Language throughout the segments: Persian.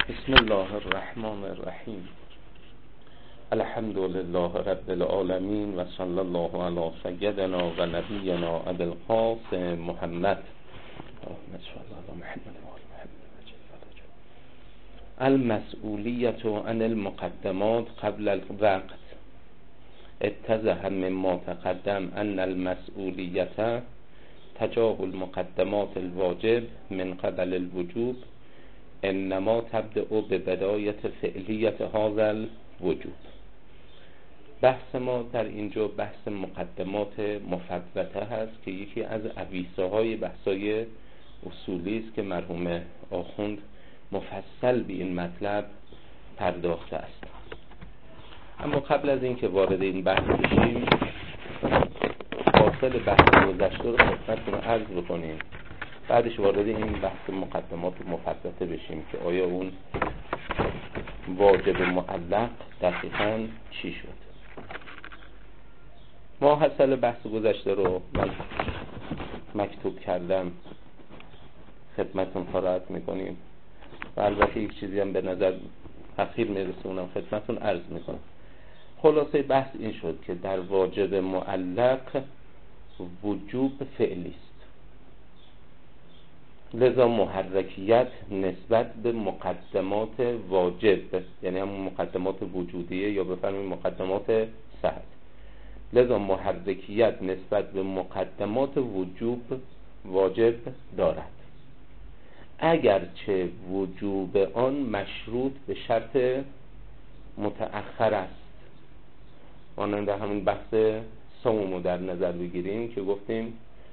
بسم الله الرحمن الرحیم. الحمد لله رب العالمین و صلی الله علی سیدنا و نبینا ابی القاسم محمد. المسئولیت عن المقدمات قبل الوقت. اتضح مما تقدم ان المسئولیت تجاهل مقدمات الواجب من قبل الوجوب انما تبدأ ببدایت فعلیت هذا الوجوب. بحث ما در اینجا بحث مقدمات مفوته هست که یکی از عویصه های بحثای اصولی است که مرحوم آخوند مفصل به این مطلب پرداخته است. اما قبل از اینکه وارد این بحث بشیم حاصل بحث گذشته رو خدمتتون عرض بکنیم، بعدش وارد این بحث مقدمات مفوته بشیم که آیا اون واجب معلق دقیقاً چی شد. ما حاصل بحث گذشته رو من مکتوب کردم خدمتتون قرائت میکنیم و البته یک چیزی هم به نظر اخیر میرسونم خدمتتون عرض میکنم. خلاصه بحث این شد که در واجب معلق وجوب فعلی است، لذا محرکیت نسبت به مقدمات واجب، یعنی همون مقدمات وجودیه یا بفرمایید مقدمات صحت، لذا محرکیت نسبت به مقدمات وجوب واجب دارد، اگرچه وجوب آن مشروط به شرط متأخر است. مانند همون بحث صوم رو در نظر بگیریم که گفتیم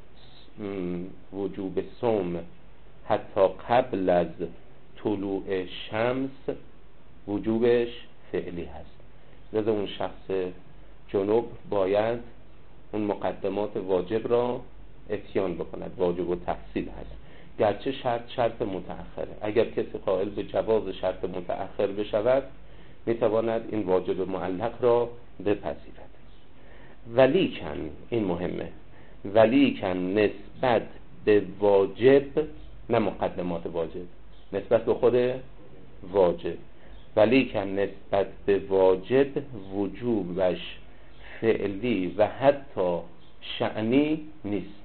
وجوب صوم حتی قبل از طلوع شمس وجوبش فعلی هست، لذا اون شخص جنوب باید اون مقدمات واجب را اتیان بکند، واجب و تحصیل هست، گرچه شرط متأخره. اگر کسی قائل به جواز شرط متأخر بشود میتواند این واجب معلق را بپذیرد. ولیکن این مهمه، ولیکن نسبت به واجب، نه مقدمات واجب، نسبت به خود واجب، ولیکن نسبت به واجب وجوبش فعلی و حتی شأنی نیست،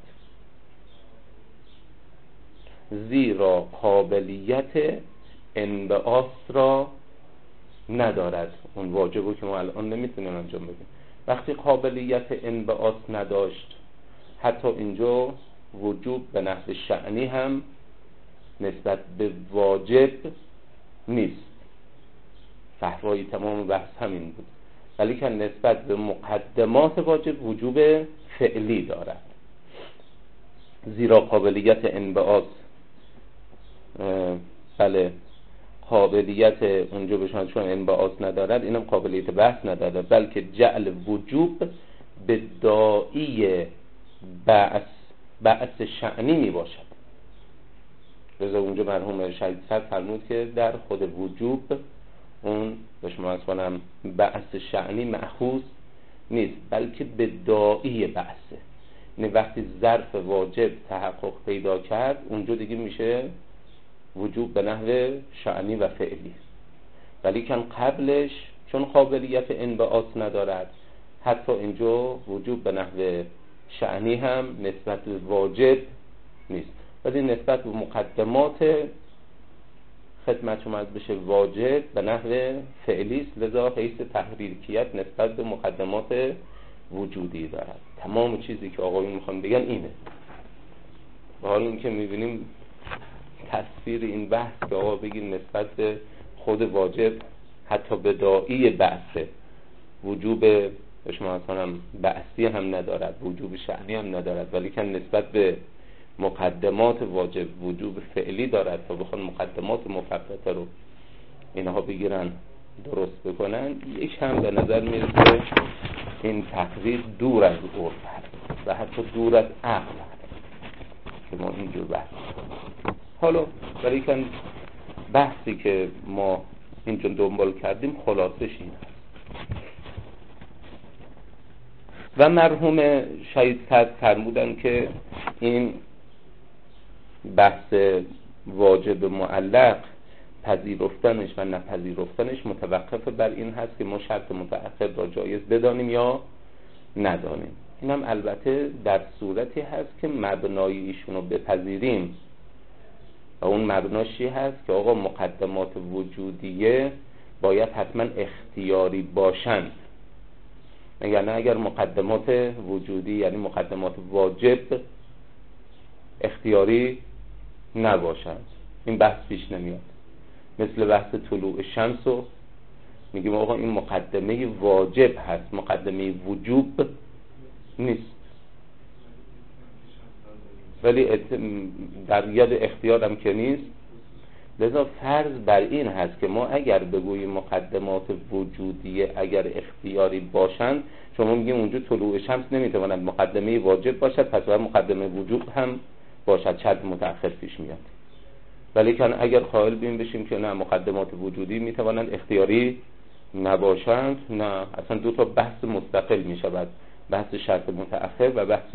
زیرا قابلیت انبعاث را ندارد. اون واجبو که ما الان نمیتونیم انجام بدیم، وقتی قابلیت انبعاث نداشت حتی اینجا وجوب به نحو شأنی هم نسبت به واجب نیست. فحوای تمام بحث همین بود، ولی که نسبت به مقدمات واجب وجوب فعلی دارد، زیرا قابلیت انبعاث قابلیت اونجا بشن چون انبعاث ندارد، اینم قابلیت بحث ندارد، بلکه جعل وجوب به داعی بعث شأنی می باشد. لذا اونجا مرحوم شهید صدر فرمود که در خود وجوب اون به شما از کنم بعث شأنی مأخوذ نیست، بلکه به داعی بعثه. یعنی وقتی ظرف واجب تحقق پیدا کرد اونجا دیگه میشه وجوب به نحو شأنی و فعلی، ولی کن قبلش چون قابلیت انبعاث ندارد حتی اینجا وجوب به نحو شأنی هم نسبت به واجب نیست، ولی نسبت به مقدمات خدمت اومد بشه واجب به نحو فعلی است، لذا حیث تحریکیت نسبت به مقدمات وجودی دارد. تمام چیزی که آقایون میخوان بگن اینه. به حال این که میبینیم تصویر این بحث که آقا بگیم نسبت به خود واجب حتی بداعی بعثه، وجوب شما اصلا بعثی هم ندارد، وجوب شأنی هم ندارد، ولی که نسبت به مقدمات واجب وجوب فعلی دارد تا بخوان مقدمات مفوته رو اینها بگیرن درست بکنن، یک هم به نظر میرسه این تقریر دور از عرف هست و حتی دور از عقل هست که ما اینجور بحث حالا. ولی که بحثی که ما اینجا دنبال کردیم خلاصش این هست و مرحوم شهید صدر فرمودن که این بحث واجب معلق پذیرفتنش و نپذیرفتنش متوقف بر این هست که ما شرط متأخر را جایز بدانیم یا ندانیم. این هم البته در صورتی هست که مبنای ایشون رو بپذیریم و اون مبناش چی هست که آقا مقدمات وجودیه باید حتما اختیاری باشند، یعنی اگر مقدمات وجودی یعنی مقدمات واجب اختیاری نباشند این بحث پیش نمیاد. مثل بحث طلوع شمس رو میگیم آقا این مقدمه واجب هست، مقدمه وجوب نیست، ولی در یاد اختیار هم که نیست. لذا فرض بر این هست که ما اگر بگوییم مقدمات وجودیه اگر اختیاری باشند، شما میگیم اونجا طلوع شمس نمیتواند مقدمه واجب باشد، پس باید مقدمه وجوب هم باشد، شرط متأخر پیش میاد. ولی کن اگر قائل بیم بشیم که نه مقدمات وجودی میتوانند اختیاری نباشند، نه اصلا دو تا بحث مستقل میشود، بحث شرط متأخر و بحث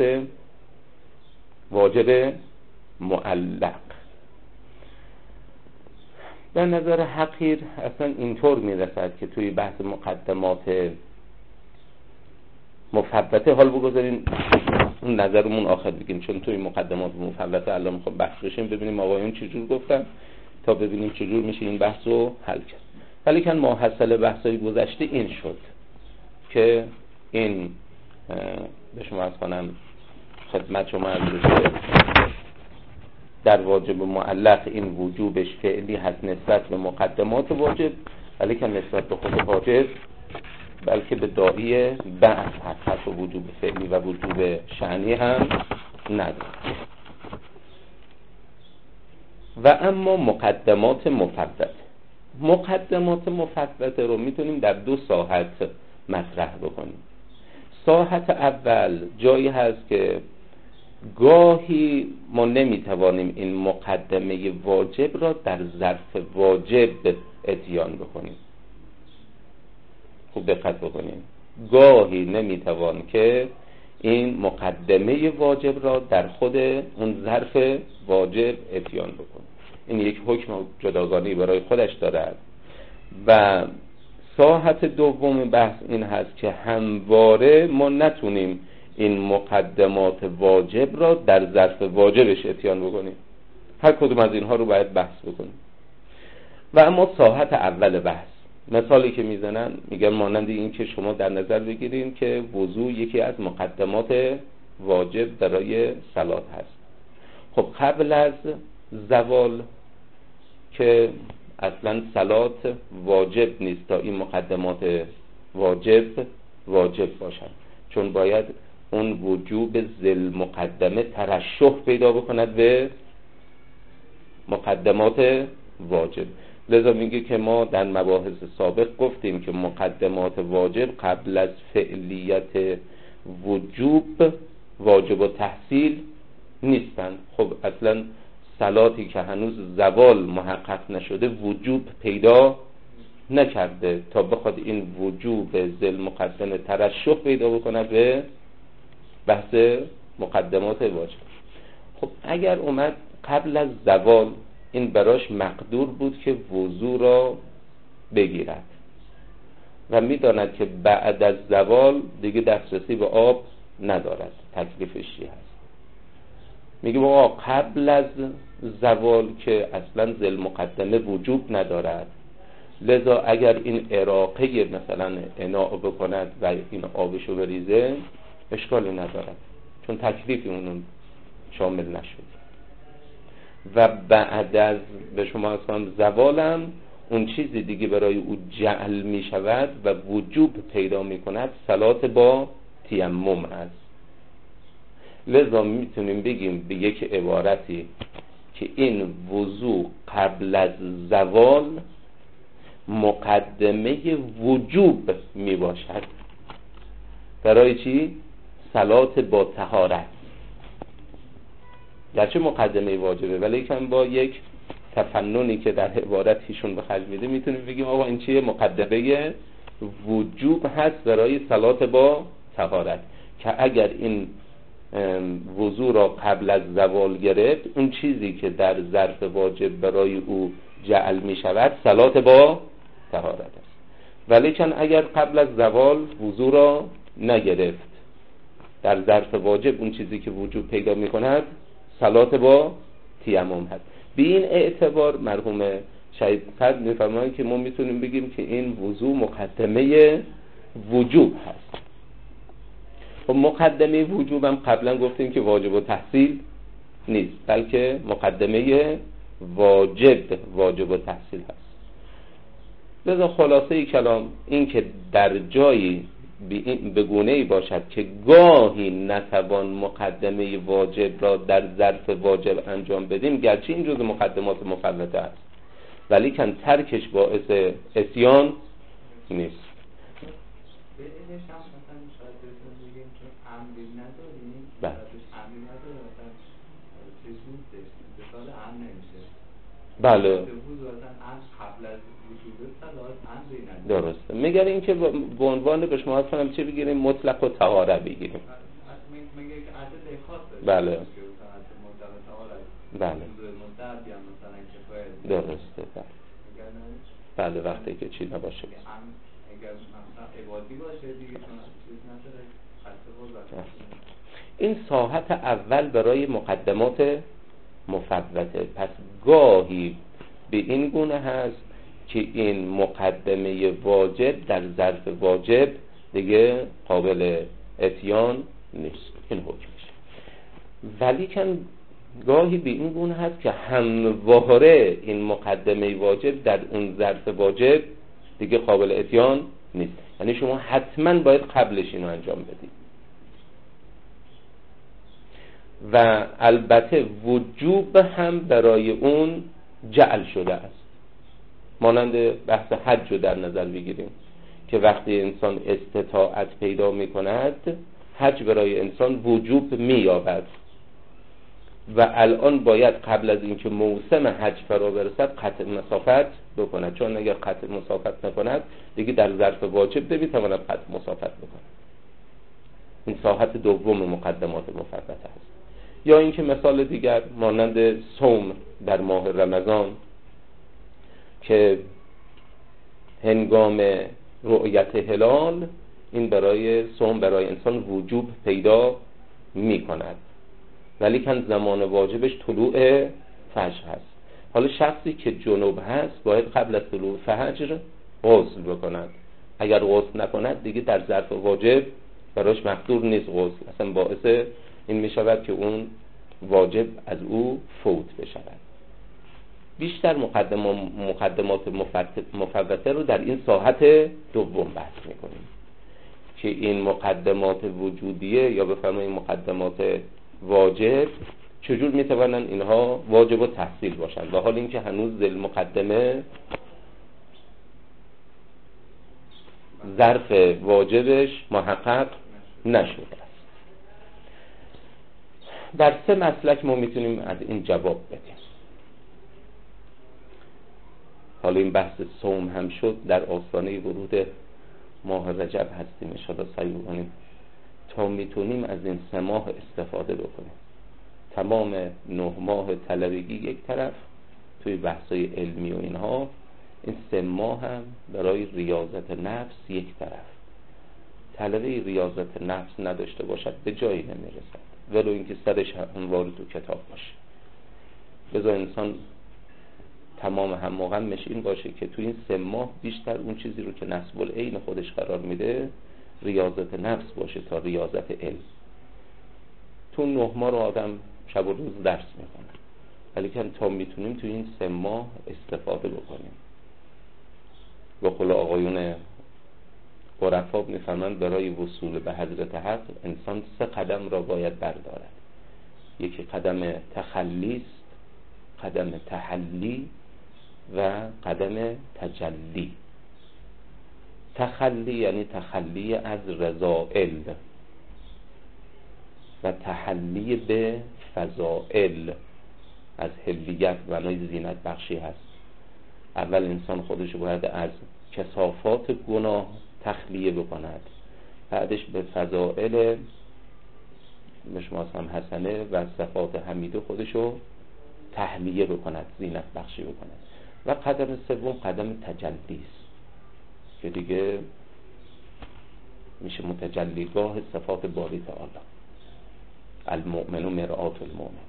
واجب معلق. به نظر حقیر اصلا اینطور میرسد که توی بحث مقدمات مفوته، حال بگذارین اون نظرمون آخر بگیم، چون توی مقدمات مفوته الان میخوام بحث بشیم ببینیم آقایون چجور گفتن تا ببینیم چجور میشه این بحث رو حل کرد. ولی کن ماحصل بحثای گذشته این شد که این به شما از کنم خدمت شما از در واجب معلق این وجوبش فعلی هست نسبت به مقدمات واجب، ولی که نسبت به خود واجب بلکه به داعی بعض هست و وجوب فعلی و وجوب شأنی هم نداره. و اما مقدمات مفوته رو میتونیم در دو ساحت مطرح بکنیم. ساحت اول جایی هست که گاهی ما نمیتوانیم این مقدمه واجب را در ظرف واجب اتیان بکنیم. خوب دقت بکنیم، گاهی نمیتوان که این مقدمه واجب را در خود اون ظرف واجب اتیان بکنیم. این یک حکم جداگانه برای خودش دارد. و ساحت دوم بحث این هست که همواره ما نتونیم این مقدمات واجب را در ظرف واجبش اتیان بکنیم، هر کدوم از اینها رو باید بحث بکنیم. و اما ساحت اول بحث، مثالی که میزنن میگن مانند این که شما در نظر بگیرین که وضو یکی از مقدمات واجب برای صلات هست. خب قبل از زوال که اصلا صلات واجب نیست تا این مقدمات واجب باشن، چون باید اون وجوب ذل مقدمه ترشح پیدا بکند به مقدمات واجب. لذا میگه که ما در مباحث سابق گفتیم که مقدمات واجب قبل از فعلیت وجوب واجب و تحصیل نیستند. خب اصلا صلاتی که هنوز زوال محقق نشده وجوب پیدا نکرده تا بخواد این وجوب ذل مقدمه ترشح پیدا بکنه به بحث مقدمات واجب. خب اگر اومد قبل از زوال این براش مقدور بود که وضو را بگیرد و میداند که بعد از زوال دیگه دسترسی به آب ندارد، تکلیفش چی هست؟ میگه آقا قبل از زوال که اصلا ذل مقدمه وجوب ندارد، لذا اگر این اراقه مثلا اناء بکند و این آبشو بریزه اشکالی ندارد، چون تکلیفی اون شامل نشد. و بعد از به شما اصلا زوالم اون چیزی دیگه برای او جعل می شود و وجوب پیدا می کند صلات با تیمم است. لذا میتونیم بگیم به یک عبارتی که این وضو قبل از زوال مقدمه وجوب می باشد برای چی؟ صلات با طهارت. گرچه مقدمه واجبه ولی کم با یک تفننی که در عبارتیشون به خرج میده میتونیم بگیم آقا این چیه؟ مقدمه وجوب هست برای صلات با طهارت، که اگر این وضو را قبل از زوال گرفت، اون چیزی که در ظرف واجب برای او جعل می شود صلات با طهارت است. ولیکن اگر قبل از زوال وضو را نگرفت، در ظرف واجب اون چیزی که وجود پیدا می کند صلات با تیمم هست. به این اعتبار مرحوم شهید صدر می‌فرمایند که ما میتونیم بگیم که این وضو مقدمه وجوب هست. و مقدمه وجوب هم قبلا گفتیم که واجب و تحصیل نیست، بلکه مقدمه واجب و تحصیل هست. لذا خلاصه کلام این که در جایی به گونه‌ای باشد که گاهی نتوان مقدمه واجب را در ظرف واجب انجام بدیم، گرچه این جزء مقدمات مفوته است، ولی کن ترکش باعث عصیان نیست. بله درسته. میگن این که به عنوان به شما کنم چه بگیریم؟ مطلق و طهاره بگیریم. بله بله درسته. بله وقتی که چی نباشه این ساحت اول برای مقدمات مفوته. پس گاهی به این گونه هست که این مقدمه واجب در ظرف واجب دیگه قابل اتیان نیست، این حکمش. ولیکن گاهی به این گونه هست که همواره این مقدمه واجب در اون ظرف واجب دیگه قابل اتیان نیست، یعنی شما حتما باید قبلش اینو انجام بدید. و البته وجوب هم برای اون جعل شده است. مانند بحث حج رو در نظر بگیریم که وقتی انسان استطاعت پیدا می کند، حج برای انسان وجوب می یابد و الان باید قبل از اینکه موسم حج فرا برسد قطع مسافت بکند، چون اگر قطع مسافت نکند دیگه در ظرف واجب نمیتواند قطع مسافت بکند. این ساحت دوم مقدمات مفوته است. یا اینکه مثال دیگر مانند صوم در ماه رمضان که هنگام رؤیت هلال این برای صوم برای انسان وجوب پیدا می کند، ولی کن زمان واجبش طلوع فجر هست. حالا شخصی که جنوب هست باید قبل از طلوع فجر غسل بکند. اگر غسل نکند دیگه در ظرف واجب براش مقدور نیست غسل، اصلا باعث این می شود که اون واجب از او فوت بشود. بیشتر مقدمات مفوته رو در این ساحت دوم بحث میکنیم که این مقدمات وجودیه یا بفرماییم مقدمات واجب چجور میتوانن اینها واجب و تحصیل باشن، و حال اینکه هنوز ذل مقدمه ظرف واجبش محقق نشده است. در 3 مسلک ما میتونیم از این جواب بدیم. حالا این بحث صوم هم شد، در آستانه ورود ماه رجب هستیم، انشاءالله سعی بکنیم تا میتونیم از این 3 ماه استفاده بکنیم. تمام 9 ماه طلبگی یک طرف توی بحثای علمی و اینها، این 3 ماه هم برای ریاضت نفس یک طرف. طلبه ریاضت نفس نداشته باشد به جایی نمیرسد، ولو اینکه سرش همواره تو کتاب باشه. بذار انسان تمام هم موقعش این باشه که تو این 3 ماه بیشتر اون چیزی رو که نصب العین خودش قرار میده ریاضت نفس باشه تا ریاضت علم. تو 9 ماه رو آدم شب و روز درس میکنه، ولی که تا میتونیم تو این 3 ماه استفاده بکنیم. و قول آقایون عرفا میفهمند برای وصول به حضرت حق انسان 3 قدم را باید بردارد. یکی قدم تخلی است، قدم تحلی و قدم تجلی. تخلی یعنی تخلی از رذائل و تحلی به فضائل. از حلیت معنای زینت بخشی هست. اول انسان خودش باید از کثافات گناه تخلیه بکند، بعدش به فضائل شما هم حسنه و صفات حمیده خودشو تحلیه بکند، زینت بخشی بکند. و قدم سوم قدم تجلی است که دیگه میشه متجلیگاه صفات باری تعالی. المؤمن مرآت المؤمن.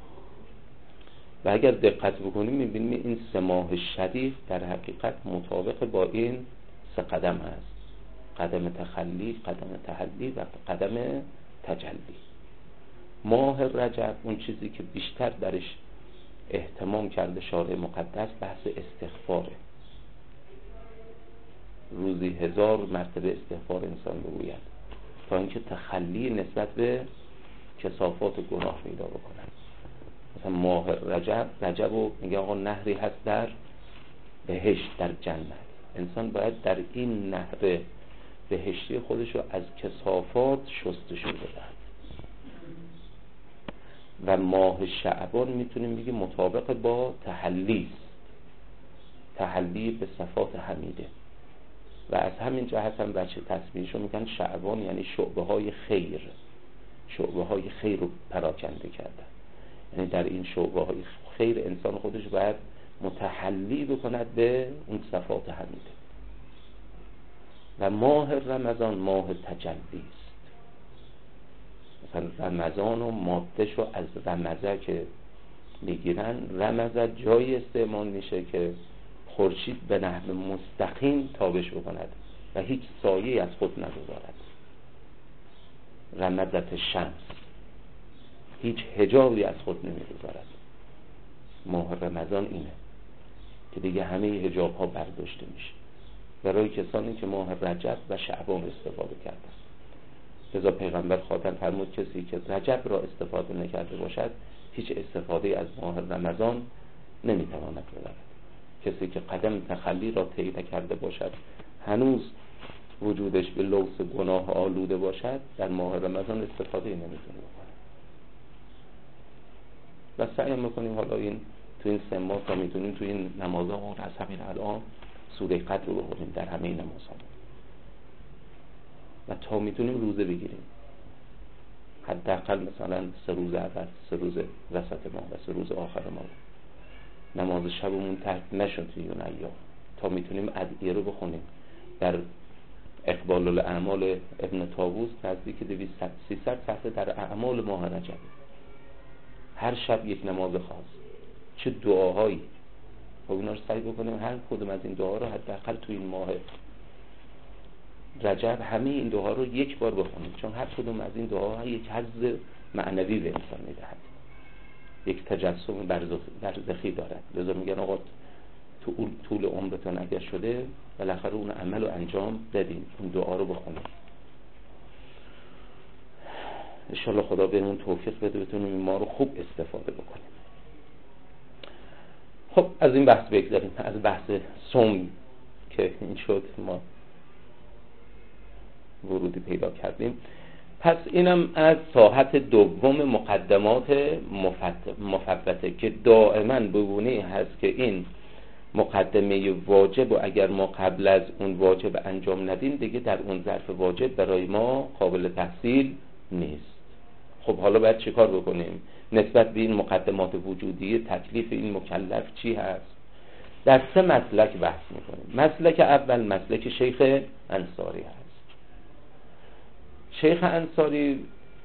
و اگر دقت بکنیم میبینیم این سماح شدید در حقیقت مطابق با این سه قدم هست: قدم تخلی، قدم تحلی و قدم تجلی. ماه رجب اون چیزی که بیشتر درش اهتمام کرده شارع مقدس بحث استغفاره. روزی 1000 مرتبه استغفار انسان بگوید تا اینکه تخلی نسبت به کثافات گناه پیدا بکنه. مثلا ماه رجب رو میگه آقا نهری هست در بهشت، در جنت. انسان باید در این نهر بهشتی خودشو از کثافات شستشو بدهد. و ماه شعبان میتونیم بگیم مطابق با تحلی است، تحلی به صفات حمیده. و از همین جهت هم بچه تصمیمشو میگن شعبان یعنی شعبه های خیر، شعبه های خیر رو پراکنده کردن. یعنی در این شعبه های خیر انسان خودش باید متحلی بکند به اون صفات حمیده. و ماه رمضان ماه تجلی است. مثلا رمضان و مادهشو از رمزه که میگیرن، رمزه جایی استعمال میشه که خورشید به نحو مستقیم تابش بکند و هیچ سایه از خود نگذارد. رمزت شمس، هیچ حجابی از خود نمیگذارد. ماه رمضان اینه که دیگه همه حجاب ها برداشته میشه برای کسانی که ماه رجب و شعبان استفاده کردن. لذا پیغمبر خاطر فرمود کسی که رجب را استفاده نکرده باشد هیچ استفاده از ماه رمضان نمیتواند ببرد. کسی که قدم تخلی را طی کرده باشد، هنوز وجودش به لوث گناه آلوده باشد، در ماه رمضان استفاده نمیتونه بکنه. و سعی میکنیم حالا این تو این 3 ماه تا میتونیم تو این نمازها از همین الان سوره قدر رو بخونیم در همه نمازها و تا میتونیم روزه بگیریم. حداقل مثلا 3 روز اول، 3 روز وسط ماه و 3 روز آخر ماه نماز شبمون ترک نشد توی اون ایام، تا میتونیم ادعیه رو بخونیم. در اقبال الاعمال ابن طاووس نزدیک 200-300 صفحه در اعمال ماه رجب، هر شب یک نماز خاص، چه دعاهایی. خب اینا رو سعی بکنیم هر کدوم از این دعاها رو حداقل توی این ماه رجب همه این دعاها رو یک بار بخونیم، چون هر کدوم از این دعاها یک حظ معنوی به انسان میدهد، یک تجسم برزخی دارد. لذا میگن آقا تو طول عمرتون اگر شده بالاخره اون عمل رو انجام بدین، اون دعا رو بخونیم. انشالله خدا بهمون توفیق بده بتونیم ما رو خوب استفاده بکنیم. خب از این بحث بگذاریم، از بحث صوم که این شد ما ورودی پیدا کردیم. پس اینم از ساحت دوم مقدمات مفوته که دائما بگونه هست که این مقدمه واجب و اگر ما قبل از اون واجب انجام ندیم دیگه در اون ظرف واجب برای ما قابل تحصیل نیست. خب حالا باید چه کار بکنیم نسبت به این مقدمات وجودی؟ تکلیف این مکلف چی هست؟ در 3 مسلک بحث میکنیم. مسلک اول مسلک شیخ انصاری هست. شیخ انصاری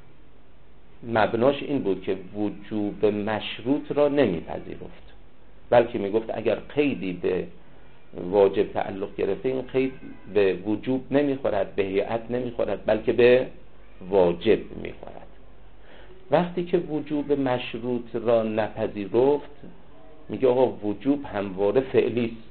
مبناش این بود که وجوب مشروط را نمیپذیرفت، بلکه میگفت اگر قیدی به واجب تعلق گرفته این قید به وجوب نمیخورد، به هیئت نمیخورد، بلکه به واجب میخورد. وقتی که وجوب مشروط را نپذیرفت میگه آقا وجوب همواره فعلی است.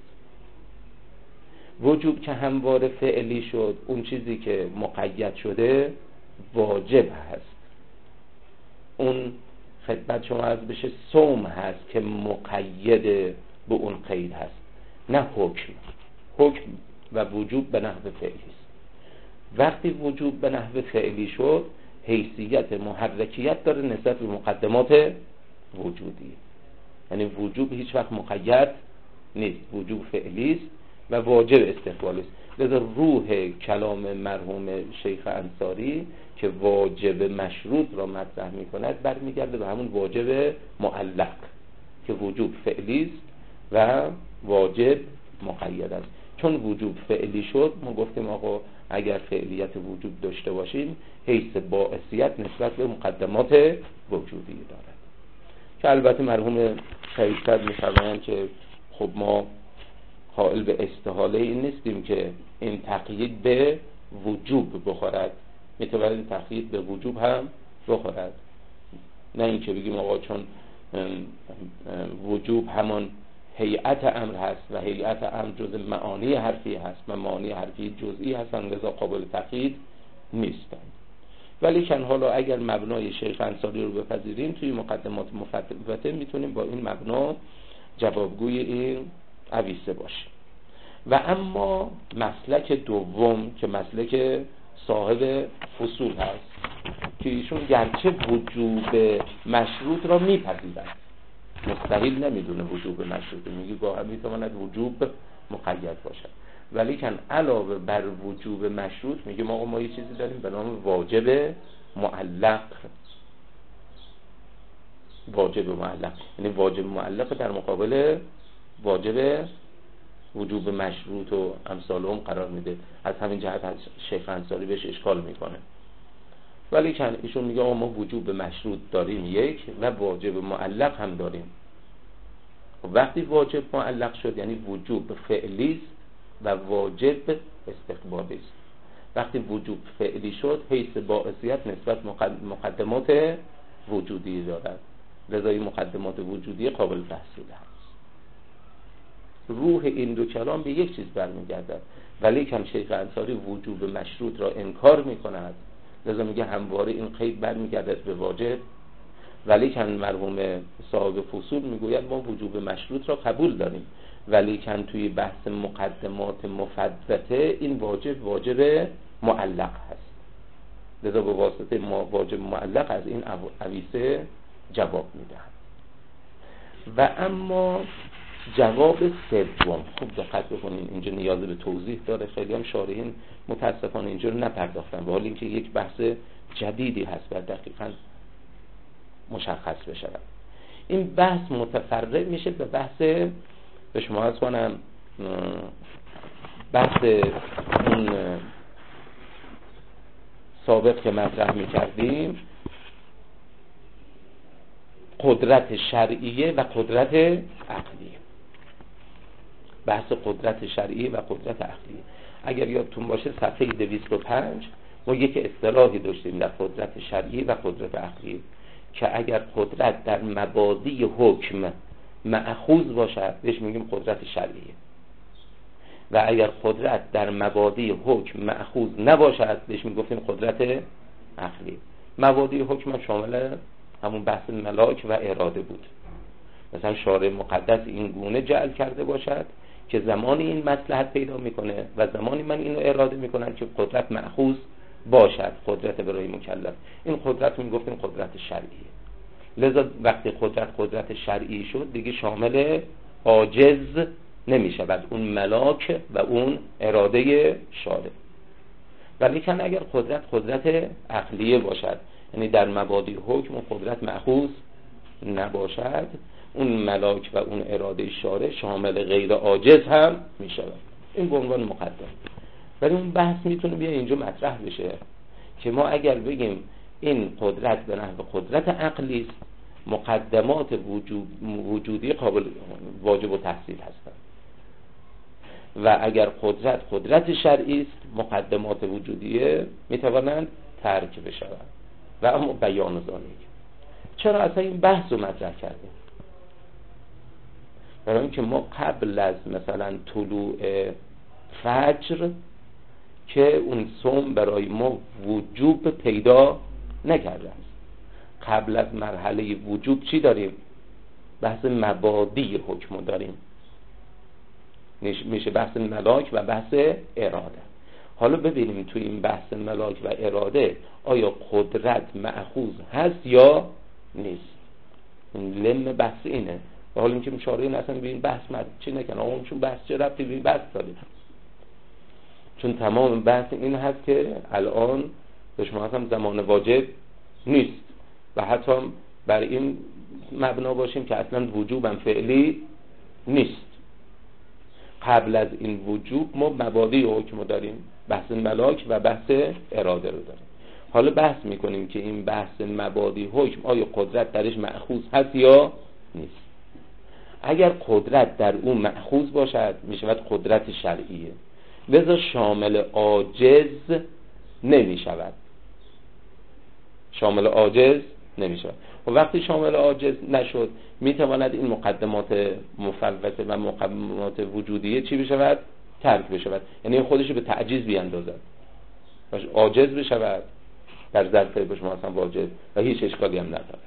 وجوب که همواره فعلی شد اون چیزی که مقید شده واجب هست. اون خدمت شما عرض بشه صوم هست که مقید به اون قید هست، نه حکم. حکم و وجوب به نحو فعلی است. وقتی وجوب به نحو فعلی شد حیثیت محرکیت داره نسبت به مقدمات وجودی. یعنی وجوب هیچ وقت مقید نیست، وجوب فعلی است و واجب استقبالی است. لذا روح کلام مرحوم شیخ انصاری که واجب مشروط را مطرح می‌کند برمیگرده به همون واجب معلق که وجوب فعلی است و واجب مقید است. چون وجوب فعلی شد ما گفتیم آقا اگر فعلیت وجوب داشته باشیم حیث باعثیت نسبت به مقدمات وجودی دارد، که البته مرحوم شهیدتر می‌فرمایند که خب ما قائل به استحاله این نیستیم که این تقیید به وجوب بخورد، میتواند این تقیید به وجوب هم بخورد، نه این که بگیم آقا چون وجوب همان هیئت امر هست و هیئت امر جز معانی حرفی هست و معانی حرفی جزئی هستند لذا قابل تقیید نیستند. ولی چند حالا اگر مبنای شیخ انصاری رو بپذیریم توی مقدمات مفصله میتونیم با این مبنا جوابگوی این عویسه باشیم. و اما مسلک دوم که مسلک صاحب فصول هست که ایشون گرچه وجوب مشروط را میپذیرند، مستحیل نمیدونه وجوب مشروط، میگه گاه میتواند وجوب مقید باشد، ولی کن علاوه بر وجوب مشروط میگه ما یه چیزی داریم به نام واجب معلق. واجب معلق یعنی واجب معلق در مقابل واجب وجوب مشروط و امثال اون قرار میده. از همین جهت شیخ انصاری بهش اشکال میکنه، ولی کن ایشون میگه ما وجوب مشروط داریم یک و واجب معلق هم داریم. وقتی واجب معلق شد یعنی وجوب فعلی است و واجب استقبالی است. وقتی وجوب فعلی شد حیث باعثیت نسبت مقدمات وجودی دارد، لذا این مقدمات وجودی قابل تحصیل هست. روح این دو کلام به یک چیز برمیگردد، ولی کم شیخ انصاری وجوب مشروط را انکار میکند، لذا میگه همواره این قید برمیگردد به واجب، ولی کن مرحوم صاحب فصول میگوید ما وجوب مشروط را قبول داریم، ولی کن توی بحث مقدمات مفضله این واجب معلق هست، لذا به واسطه واجب معلق از این عویسه جواب میدهد. و اما جواب سوم، خوب دقت بکنین اینجا نیاز به توضیح داره، خیلی هم شارحین متاسفانه اینجا رو نپرداختن، به حال اینکه یک بحث جدیدی هست و دقیقاً مشخص بشه. این بحث متفرع میشه به بحث به شما از کنم بحث اون سابق که مطرح میکردیم، قدرت شرعیه و قدرت عقلیه. بحث قدرت شرعیه و قدرت عقلیه. اگر یادتون باشه صفحه 205 ما یک اصطلاحی داشتیم در قدرت شرعیه و قدرت عقلیه که اگر قدرت در مبادی حکم مأخوذ باشد بهش میگیم قدرت شرعیه، و اگر قدرت در مبادی حکم مأخوذ نباشد بهش میگفتیم قدرت عقلیه. مبادی حکم شامل همون بحث ملاک و اراده بود. مثلا شارع مقدس این گونه جعل کرده باشد که زمانی این مصلحت پیدا میکنه و زمانی من اینو اراده میکنم که قدرت مأخوذ باشد، قدرت برای مکلف. این قدرت میگفتیم قدرت شرعیه. لذا وقتی قدرت شرعی شد دیگه شامل عاجز نمیشود اون ملاک و اون اراده شارع. ولی کن اگر قدرت عقلیه باشد یعنی در مبادی حکم و قدرت مأخوذ نباشد، اون ملاک و اون اراده شارع شامل غیر عاجز هم میشود. این به عنوان مقدم. ولی اون بحث میتونه بیا اینجا مطرح بشه که ما اگر بگیم این قدرت به نحو قدرت عقلی است، مقدمات وجودی قابل واجب و تحصیل هستند، و اگر قدرت شرعی است مقدمات وجودیه میتوانند ترک بشوند. و اما بیان ذالک چرا اصلا این بحث رو مطرح کردیم؟ برای اینکه ما قبل از مثلا طلوع فجر که اون صوم برای ما وجوب پیدا نکرده است. قبل از مرحله وجوب چی داریم؟ بحث مبادی حکم داریم، میشه بحث ملاک و بحث اراده. حالا ببینیم توی این بحث ملاک و اراده آیا قدرت مأخوذ هست یا نیست. این لم بحث اینه، و حالا اینکه شارعین اصلا به این بحث چی نکنه، آقا چون بحث چه ربطی به این بحث داره؟ چون تمام بحث این هست که الان به شما هم زمان واجب نیست و حتی بر این مبنا باشیم که اصلا وجوبم فعلی نیست. قبل از این وجوب ما مبادی حکم داریم، بحث ملاک و بحث اراده رو داریم. حالا بحث میکنیم که این بحث مبادی حکم آیا قدرت درش مأخوذ هست یا نیست. اگر قدرت در اون مأخوذ باشد میشود قدرت شرعیه، لذا شامل عاجز نمیشود. شامل عاجز نمیشود و وقتی شامل عاجز نشد میتواند این مقدمات مفوته و مقدمات وجودیه چی بشود؟ ترک بشود، یعنی خودش به تعجیز بیاندازد و عاجز بشود در ظرف به شما اصلا واجب و هیچ اشکالی هم نداره.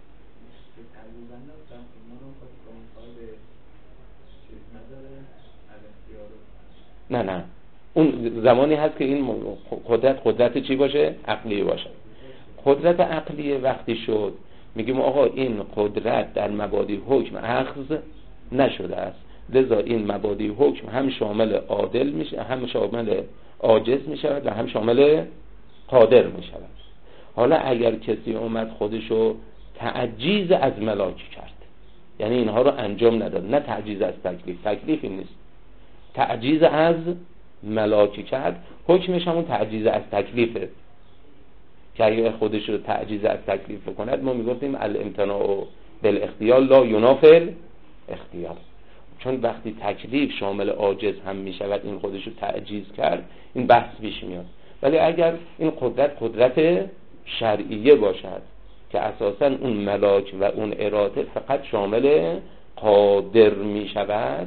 نه اون زمانی هست که این قدرت چی باشه؟ عقلیه باشه. قدرت عقلیه وقتی شد میگیم آقا این قدرت در مبادی حکم اخذ نشده است، لذا این مبادی حکم هم شامل عادل میشه، هم شامل عاجز میشود و هم شامل قادر میشود. حالا اگر کسی اومد خودشو تعجیز از ملاک کرد، یعنی اینها رو انجام نداد، نه تعجیز از تکلیفی نیست، تعجیز از ملاک کرد، حکمش همون تعجیز از تکلیفه که اگر خودش رو تعجیز از تکلیف کند ما میگفتیم الامتناع بالاختیار لا ینافی اختیار. چون وقتی تکلیف شامل عاجز هم میشود این خودش رو تعجیز کرد این بحث پیش میاد. ولی اگر این قدرت شرعیه باشد که اساساً اون ملاک و اون اراده فقط شامل قادر میشود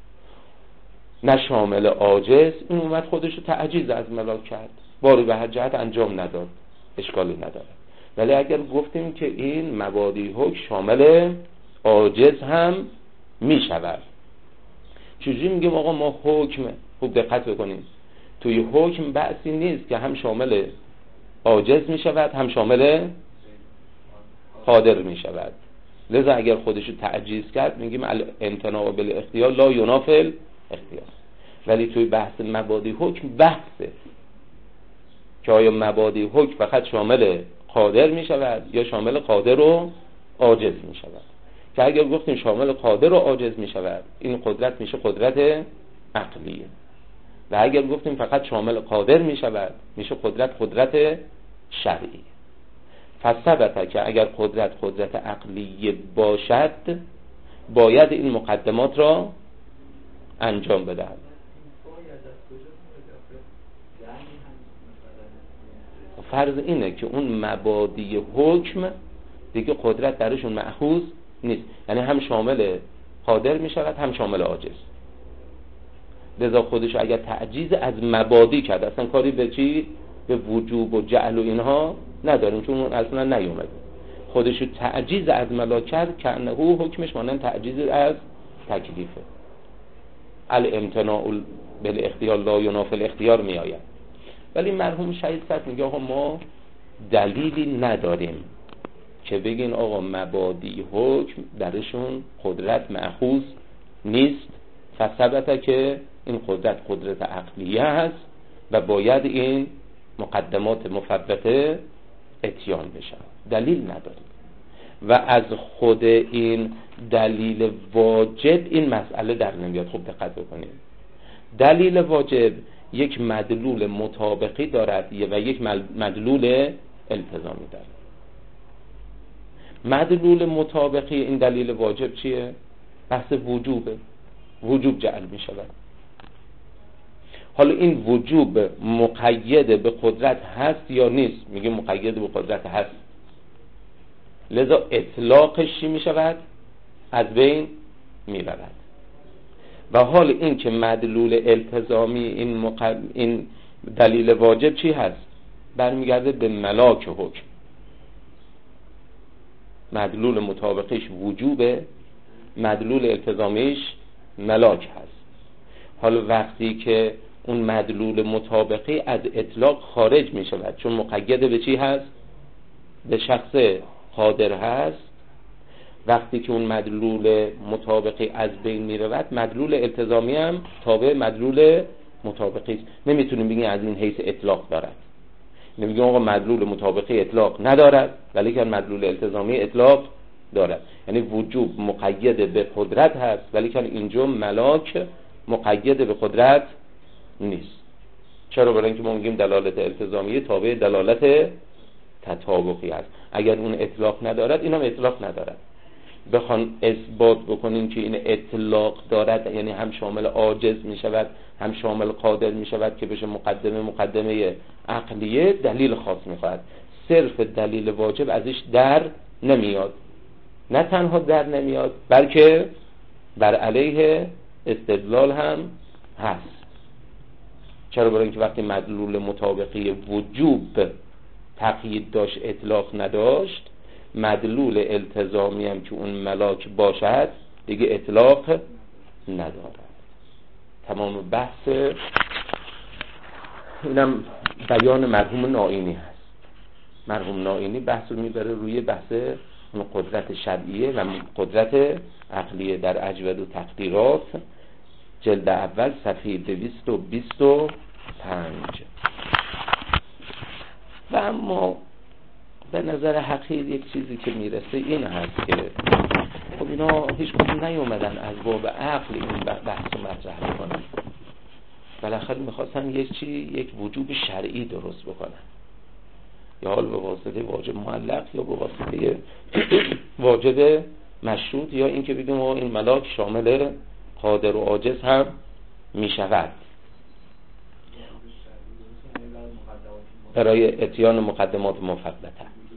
نه شامل عاجز، این اومد خودش رو تعجیز از ملاک کرد، باری به هر جهت انجام نداد، اشکالی نداره. ولی اگر گفتیم که این مبادی حکم شامل عاجز هم می شود، چجوری میگیم آقا ما حکم، خوب دقت بکنیم، توی حکم بحثی نیست که هم شامل عاجز می شود هم شامل قادر می شود. لذا اگر خودشو تعجیز کرد میگیم الامتناع بالاختیار لا ینافی اختیار. ولی توی بحث مبادی حکم بحثه که آیا مبادی حکم فقط شامل قادر می شود یا شامل قادر و عاجز می شود. که اگر گفتیم شامل قادر و عاجز می شود این قدرت میشه قدرت عقلیه، و اگر گفتیم فقط شامل قادر می شود میشه قدرت شرعیه. فثبت که اگر قدرت عقلیه باشد باید این مقدمات را انجام بدهد. فرض اینه که اون مبادی حکم دیگه قدرت درشون مأخوذ نیست، یعنی هم شامل قادر می شود هم شامل عاجز. لذا خودش اگر تعجیز از مبادی کرد اصلا کاری به چی؟ به وجوب و جعل و اینها نداریم، چون اون اصلا نیومده. خودش تعجیز از ملاک کرد که انه حکمش مانند تعجیز از تکلیفه. الامتناع بالاختیار لا ینافی الاختیار می آید. ولی مرحوم شهید صدر میگه آقا ما دلیلی نداریم که بگین آقا مبادی حکم درشون قدرت مأخوذ نیست، فثبت که این قدرت عقلیه هست و باید این مقدمات مفوته اتیان بشن. دلیل نداریم و از خود این دلیل واجب این مسئله در نمیاد. خوب دقت بکنید، دلیل واجب یک مدلول مطابقی دارد و یک مدلول التزامی دارد. مدلول مطابقی این دلیل واجب چیه؟ بحث وجوبه، وجوب جعل می شود. حالا این وجوب مقید به قدرت هست یا نیست؟ میگه مقید به قدرت هست، لذا اطلاقش چی می شود؟ از بین می رود. و حال این که مدلول التزامی این دلیل واجب چی هست؟ برمیگرده به ملاک حکم. مدلول مطابقش وجوبه، مدلول التزامیش ملاک هست. حالا وقتی که اون مدلول مطابقی از اطلاق خارج می شود چون مقید به چی هست؟ به شخص قادر هست، وقتی که اون مدلول مطابقی از بین میرود، مدلول التزامی هم تابع مدلول مطابقی است. نمیتونیم بگیم از این حیث اطلاق دارد، نمیگیم آقا مدلول مطابقی اطلاق ندارد ولی که مدلول التزامی اطلاق دارد. یعنی وجوب مقید به قدرت هست ولی که اینجا ملاک مقید به قدرت نیست. چرا؟ برای اینکه ما میگیم دلالت التزامیه تابع دلالت تطابقی است. اگر اون اطلاق ندارد، این هم اطلاق ندارد. بخوان اثبات بکنین که این اطلاق دارد، یعنی هم شامل عاجز می شود هم شامل قادر می شود که بشه مقدمه عقلیه، دلیل خاص می خواهد. صرف دلیل واجب ازش در نمیاد. نه تنها در نمیاد بلکه بر علیه استدلال هم هست. چرا؟ برای اینکه وقتی مدلول مطابقی وجوب تقیید داشت اطلاق نداشت، مدلول التزامی هم که اون ملاک باشد دیگه اطلاق ندارد. تمام بحث اینم بیان مرحوم نائینی هست. مرحوم نائینی بحث رو میبره روی بحث اون قدرت شرعیه و قدرت عقلیه در اجود و تقدیرات، جلد اول صفحه 225. و اما به نظر حقیر یک چیزی که میرسه این هست که خب اینا هیچ کدوم نیومدن از باب عقل این بحث رو مطرح کنن. بالاخره میخواستن یک وجوب شرعی درست بکنن، یا حال به واسطه واجب معلق یا به واسطه واجب مشروط، یا این که بگیم این ملاک شامل قادر و عاجز هم میشود برای اتیان مقدمات مفضله.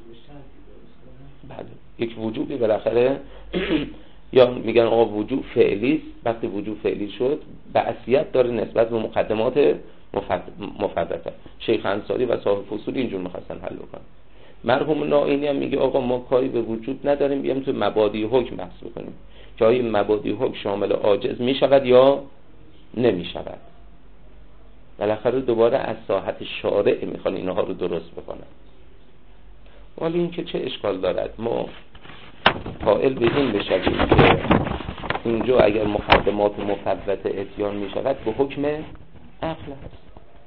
بله، یک وجوبی بالاخره یا میگن آقا وجوب فعلی، وقتی وجوب فعلی شد بعثیت داره نسبت به مقدمات مفضله. شیخ انصاری و صاحب فصول اینجور میخواستن حل کنن. مرحوم نائینی هم میگه آقا ما کاری به وجوب نداریم، بیام تو مبادی حکم بحث بکنیم که آیا مبادی حکم شامل عاجز میشود یا نمیشود. بالاخره دوباره از ساحت شارع میخوان اینها رو درست بکنن. ولی این که چه اشکال دارد ما قائل به این بشویم که اینجا اگر مقدمات مفوته اتیان میشود به حکم عقل هست.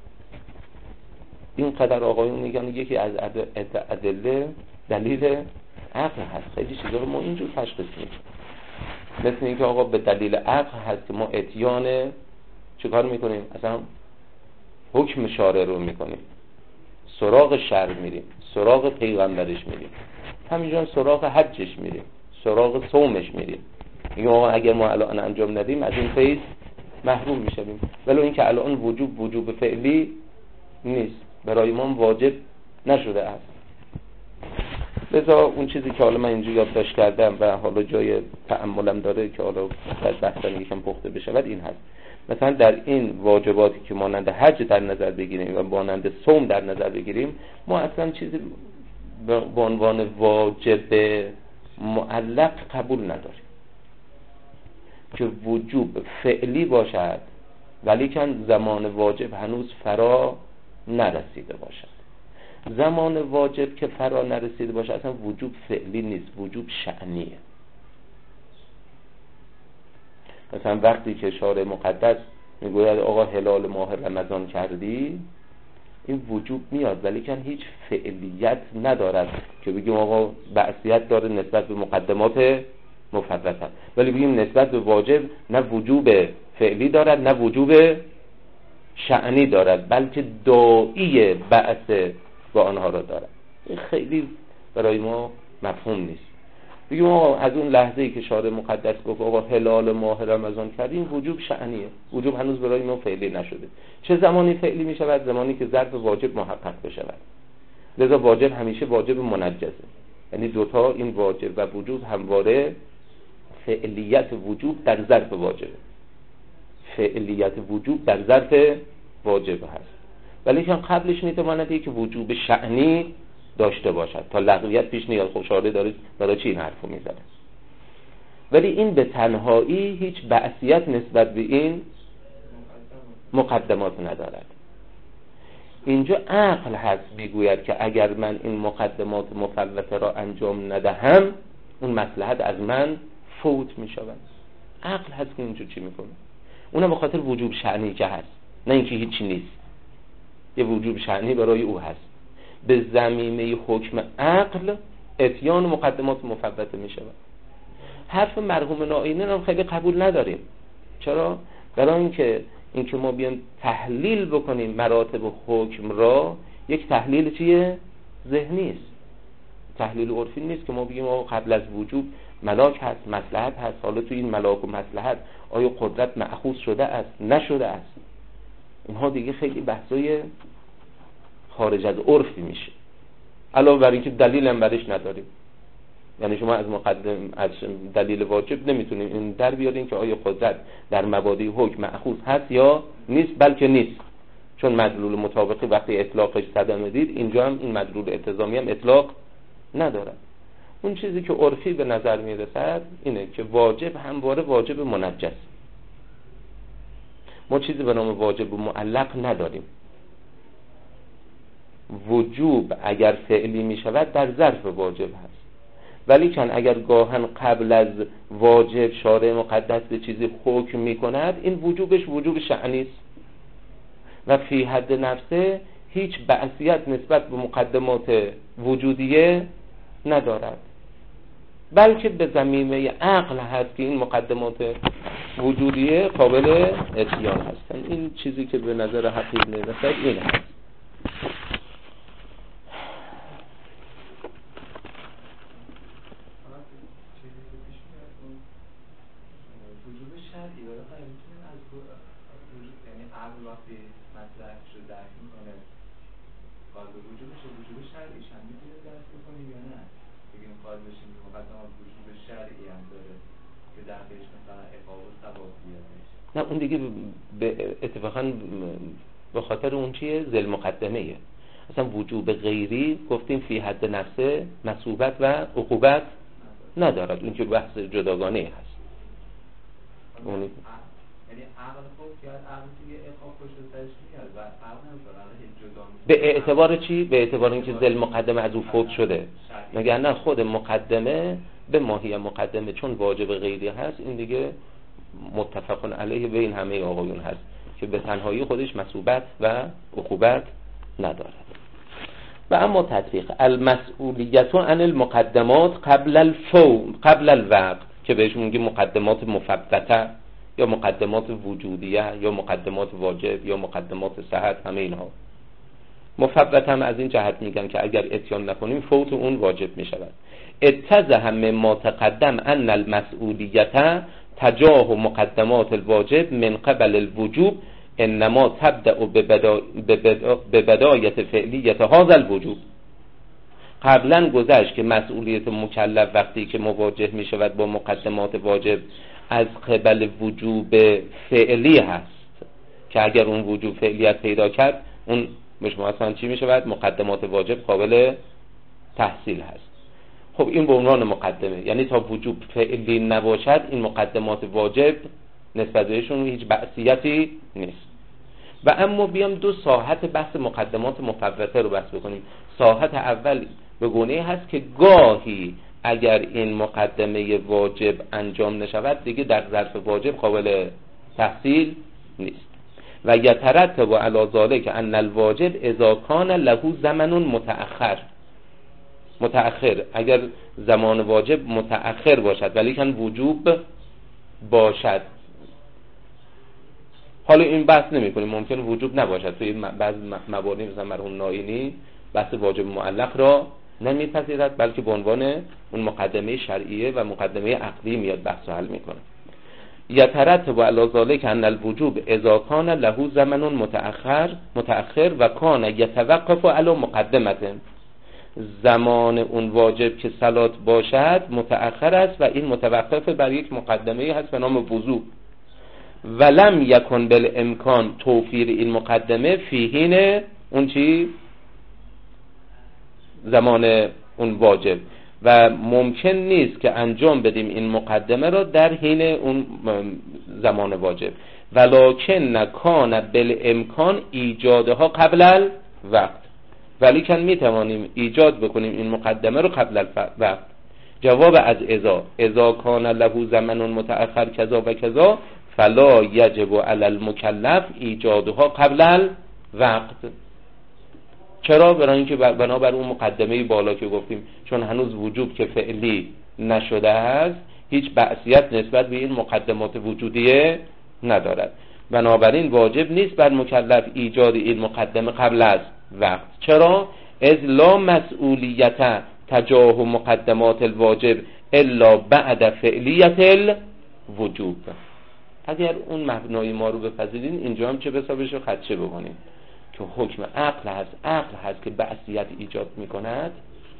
این قدر آقایون میگن یکی از ادله دلیل عقل هست. خیلی چیزا رو ما اینجور تشخیص میدیم، مثل اینکه آقا به دلیل عقل هست که ما اتیان چیکار میکنیم؟ اصلا حکم شارع رو میکنیم، سراغ شرع میریم، سراغ پیغمبرش میریم، همینجور سراغ حجش میریم، سراغ صومش میریم. میگم آقا اگر ما الان انجام ندیم از این فیض محروم میشیم، ولو اینکه الان وجوب فعلی نیست، برای ما واجب نشده است. لذا اون چیزی که حالا من اینجا یادداشت کردم و حالا جای تأملم داره که حالا بحثا یکم پخته بشود این هست. مثلا در این واجباتی که مانند حج در نظر بگیریم و مانند صوم در نظر بگیریم، ما اصلا چیزی به عنوان واجب معلق قبول نداریم که وجوب فعلی باشد ولی که زمان واجب هنوز فرا نرسیده باشد. زمان واجب که فرا نرسیده باشه اصلا وجوب فعلی نیست، وجوب شأنیه. مثلا وقتی که شارع مقدس میگوید آقا هلال ماه رمضان کردی، این وجوب میاد ولی که هیچ فعلیت ندارد که بگیم آقا بعثیت داره نسبت به مقدمات مفوته، ولی بگیم نسبت به واجب نه وجوب فعلی دارد نه وجوب شأنی دارد، بلکه داعی بعث با آنها را دارد. این خیلی برای ما مفهوم نیست. بگیم آقا از اون لحظه‌ای که شارع مقدس گفت آقا هلال ماه رمضان کردیم، وجوب شأنیه، وجوب هنوز برای ما فعلی نشده. چه زمانی فعلی می شود؟ زمانی که ظرف واجب محقق بشود. لذا واجب همیشه واجب منجزه، یعنی دوتا این واجب و وجوب همواره فعلیت وجوب در ظرف واجبه، فعلیت وجوب در ظرف واجب هست، ولی که قبلش میتواند که وجوب شأنی داشته باشد تا لغویت پیش نیاد. خب شارع داره چی این حرفو میزنه؟ ولی این به تنهایی هیچ بعثیت نسبت به این مقدمات ندارد. اینجا عقل هست میگوید که اگر من این مقدمات مفوته را انجام ندهم اون مصلحت از من فوت می شود. عقل هست که اینجور چی میکنه، اونم به خاطر وجوب شأنی که هست، نه اینکه هیچی نیست، یه وجوب شأنی برای او هست. به ضمیمه حکم عقل اتیان مقدمات مفوته می شود. حرف مرحوم نائینی رو خیلی قبول نداریم. چرا؟ برای اینکه ما بیان تحلیل بکنیم مراتب حکم را، یک تحلیل چیه؟ ذهنی است، تحلیل عرفی نیست که ما بگیم قبل از وجوب ملاک هست، مصلحت هست، حالا تو این ملاک و مصلحت آیا قدرت مأخوذ شده است نشده است. اینها دیگه خیلی بحثای خارج از عرفی میشه، علاوه بر اینکه دلیل هم برش نداریم. یعنی شما از دلیل واجب نمیتونید این در بیارین که آیا قدرت در مبادی حکم مأخوذ هست یا نیست، بلکه نیست، چون مدلول مطابقی وقتی اطلاقش صدمه دید، اینجا هم این مدلول التزامی هم اطلاق ندارد. اون چیزی که عرفی به نظر میرسد اینه که واجب همواره واجب منجس، ما چیزی به نام واجب معلق نداریم. وجوب اگر فعلی می شود در ظرف واجب هست، ولی چون اگر گاهن قبل از واجب شارع مقدس به چیزی حکم می کند، این وجوبش وجوب شأنی است و فی حد نفسه هیچ بعثیت نسبت به مقدمات وجودیه ندارد، بلکه به ضمیمه عقل هست که این مقدمات وجودیه قابل اتیان هستند. این چیزی که به نظر حقیق میرسد این هست. نه اون دیگه به اتفاقا به خاطر اون چیه ذل مقدمه ایه. اصلا وجوب غیری گفتیم فی حد نفسه مثوبت و عقوبت ندارد، اون که بحث جداگانه هست. اون یعنی عقل خود که عقل دیگه اقاف شده میاد و عقل جدا به اعتبار چی؟ به اعتبار اینکه ذل مقدمه از او فوت شده، مگر نه خود مقدمه به ماهی مقدمه چون واجب غیری هست، این دیگه متفقون علیه بین همه آقایون هست که به تنهایی خودش مثوبت و عقوبت ندارد. و اما تطبیق المسئولیت عن المقدمات قبل الوقت که بهش میگیم مقدمات مفوته یا مقدمات وجودیه یا مقدمات واجب یا مقدمات صحت، همه اینها مفوت هم از این جهت میگن که اگر اتیان نکنیم فوت اون واجب میشود. اتضح مما تقدم ان المسئولیت تجاه مقدمات الواجب من قبل الوجوب انما تبدأ ببدایت فعلیت هذا الوجوب. قبلا گذشت که مسئولیت مکلف وقتی که مواجه می شود با مقدمات واجب از قبل وجوب فعلی هست که اگر اون وجوب فعلیت پیدا کرد اون مش مثلا چی می شود؟ مقدمات واجب قابل تحصیل هست. خب این به عنوان مقدمه، یعنی تا وجوب فعلی نباشد این مقدمات واجب نسبت بهشون هیچ بعثیتی نیست. و اما بیام دو ساحت بحث مقدمات مفوته رو بحث بکنیم. ساحت اول به گونه هست که گاهی اگر این مقدمه واجب انجام نشود دیگه در ظرف واجب قابل تحصیل نیست. و یترتب علی ذلک ان الواجب اذا کان له زمن متأخر، اگر زمان واجب متأخر باشد ولی کن وجوب باشد. حالا این بحث نمی کنیم، ممکن وجوب نباشد. توی بعض مبانی مثلا مرحوم نائینی بحث واجب معلق را نمیپذیرد، بلکه به عنوان اون مقدمه شرعیه و مقدمه عقلی میاد بحث حل میکنه. یترتب علی ذلک ان الوجوب اذا کان له زمن متأخر و کان یتوقف علی مقدمه، زمان اون واجب که صلات باشد متأخر است و این متوقف بر یک مقدمه هست به نام وضو. ولم یکن بالامکان توفیر این مقدمه فی حین اون چی؟ زمان اون واجب، و ممکن نیست که انجام بدیم این مقدمه را در حین اون زمان واجب. ولکن کان بالامکان ایجادها قبل الوقت، ولی کن میتوانیم ایجاد بکنیم این مقدمه رو قبل الوقت. جواب از اذا کان له زمن متأخر کذا و کذا فلا یجب علی المکلف ایجادها قبل الوقت. چرا؟ برای اینکه بنابر اون مقدمه بالا که گفتیم، چون هنوز وجوب که فعلی نشده است هیچ بعثیت نسبت به این مقدمات وجودیه ندارد. بنابراین واجب نیست بر مکلف ایجاد این مقدمه قبل از وقت. چرا؟ اذ لا مسئولیت تجاه مقدمات الواجب الا بعد فعلیت الوجوب. اگر اون مبنای ما رو بپذیرین اینجا هم چه بسابش رو خدشه بکنیم که حکم عقل هست که بعثیت ایجاد میکند.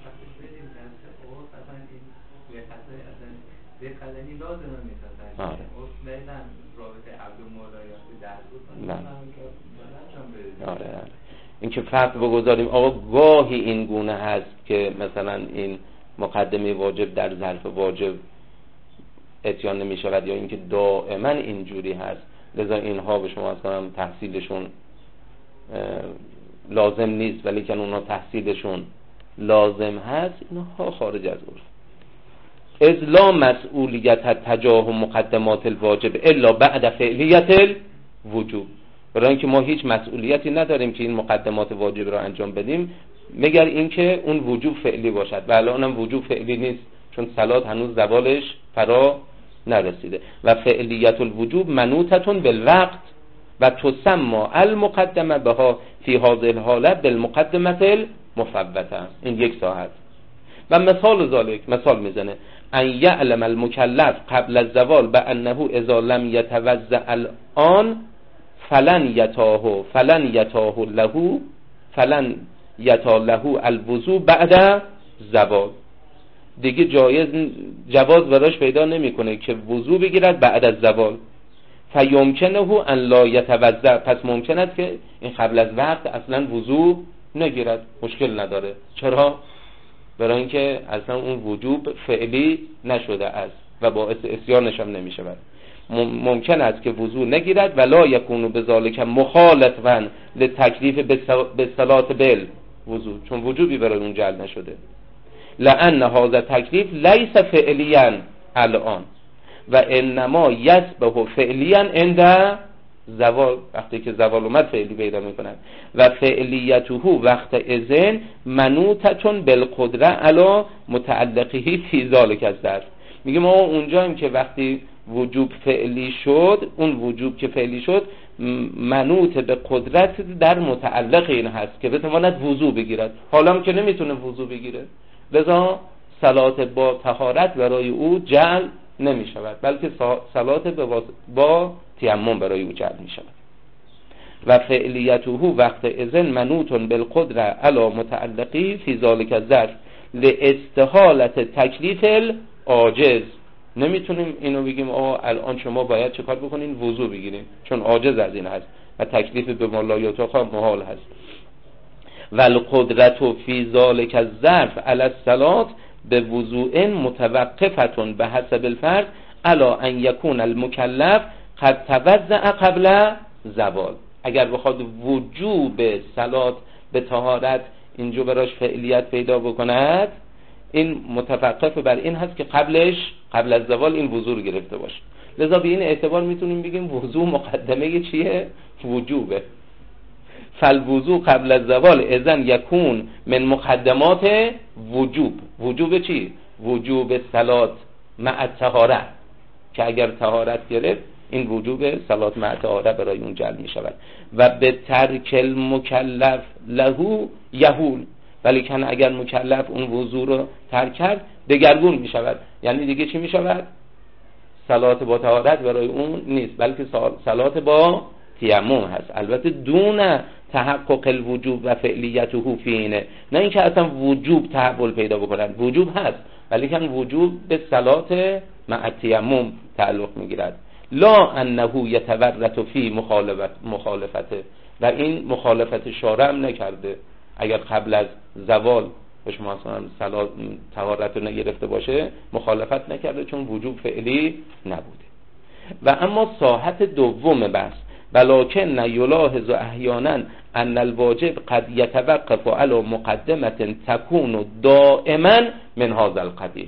این که فرق بگذاریم آقا گاهی این گونه هست که مثلا این مقدمه واجب در ظرف واجب اتیان نمی شود یا اینکه دائما اینجوری هست، لذا اینها به شما اصلا تحصیلشون لازم نیست ولی که اونها تحصیلشون لازم هست، اینها خارج از عرف. اذ لا مسئولیت تجاه مقدمات الواجب الا بعد فعلیت الوجوب. برای اینکه ما هیچ مسئولیتی نداریم که این مقدمات واجب را انجام بدیم مگر اینکه اون وجوب فعلی باشد و الان هم وجوب فعلی نیست چون صلات هنوز زوالش فرا نرسیده. و فعلیت الوجوب منوطتون بالوقت و تسمى المقدمه بها فی هذه الحاله بالمقدمه المفوته. این یک ساعت. و مثال ذالک، مثال میزنه ان یعلم المکلف قبل الزوال بانه اذا لم یتوضأ الان فلن یتا له الوضوء بعد زوال. دیگه جواز براش پیدا نمیکنه که وضو بگیرد بعد از زوال. فیمکنه ان لا یتوضأ، پس ممکن است که این قبل از وقت اصلا وضو نگیرد، مشکل نداره. چرا؟ برای اینکه اصلا اون وجوب فعلی نشده است و باعث عصیانش هم نمی شود. ممکن است که وضو نگیرد ولا یکونو بذالک مخالفا لتکلیف به صلات بل وضو، چون وجوبی برای اون جعل نشده. لأن هذا تکلیف لیس فعلیا الان و انما یسبه فعلیا عند زوال، وقتی که زوال اومد فعلی پیدا میکند. و فعلیته وقت اذن منوطتون بالقدره علی متعلقه فی ذلک الظرف. میگه ما اونجاییم که وقتی وجوب فعلی شد، اون وجوب که فعلی شد منوط به قدرت در متعلق این هست که بتواند وضو بگیرد، حالا که نمیتونه وضو بگیره لذا صلات با طهارت برای او جعل نمی شود بلکه صلات با تیمم برای او جعل می شود. و فعلیته وقت اذن منوطن بالقدره علی متعلقی فی ذلک الظرف لاستحالت تکلیف العاجز. نمیتونیم اینو بگیم الان شما باید چه کار بکنین؟ وضو بگیرین، چون عاجز از این هست و تکلیف به مالایات محال هست. والقدرت فی ذلک الظرف علی الصلاة به وضوء متوقفتون به حسب الفرض علی ان یکون المکلف قد توضأ قبل زوال. اگر بخواد وجوب صلات به طهارت اینجا براش فعلیت پیدا بکند، این متوقف بر این هست که قبل از زوال این وضو رو گرفته باشه. لذا به این اعتبار میتونیم بگیم وضو مقدمه چیه؟ وجوبه. فالوضو قبل الزوال اذن یکون من مقدمات وجوب چی؟ وجوب صلات مع طهارت، که اگر طهارت گرفت این وجوب صلات مع طهارت برای اون جلب می شود. و به ترک المکلف له یهول، ولی کن اگر مکلف اون وضو رو ترک کرد دگرگون می شود. یعنی دیگه چی می شود؟ صلات با طهارت برای اون نیست بلکه صلات با تیمم هست. البته دون تحقق الوجوب و فعلیته فینه، نه اینکه اصلا وجوب تحول پیدا بکنند، وجوب هست ولی کن وجوب به صلات مع تیمم تعلق میگیرد. لا انه یتورط فی مخالفته، و این مخالفت شارع هم نکرده. اگر قبل از زوال به شما مثلا طهارت رو نگرفته باشه مخالفت نکرده چون وجوب فعلی نبوده. و اما ساحت دوم بحث ولکن یلاحظ احیانا ان الواجب قد یتوقف علی مقدمه تکون دائما من هذا القبیل.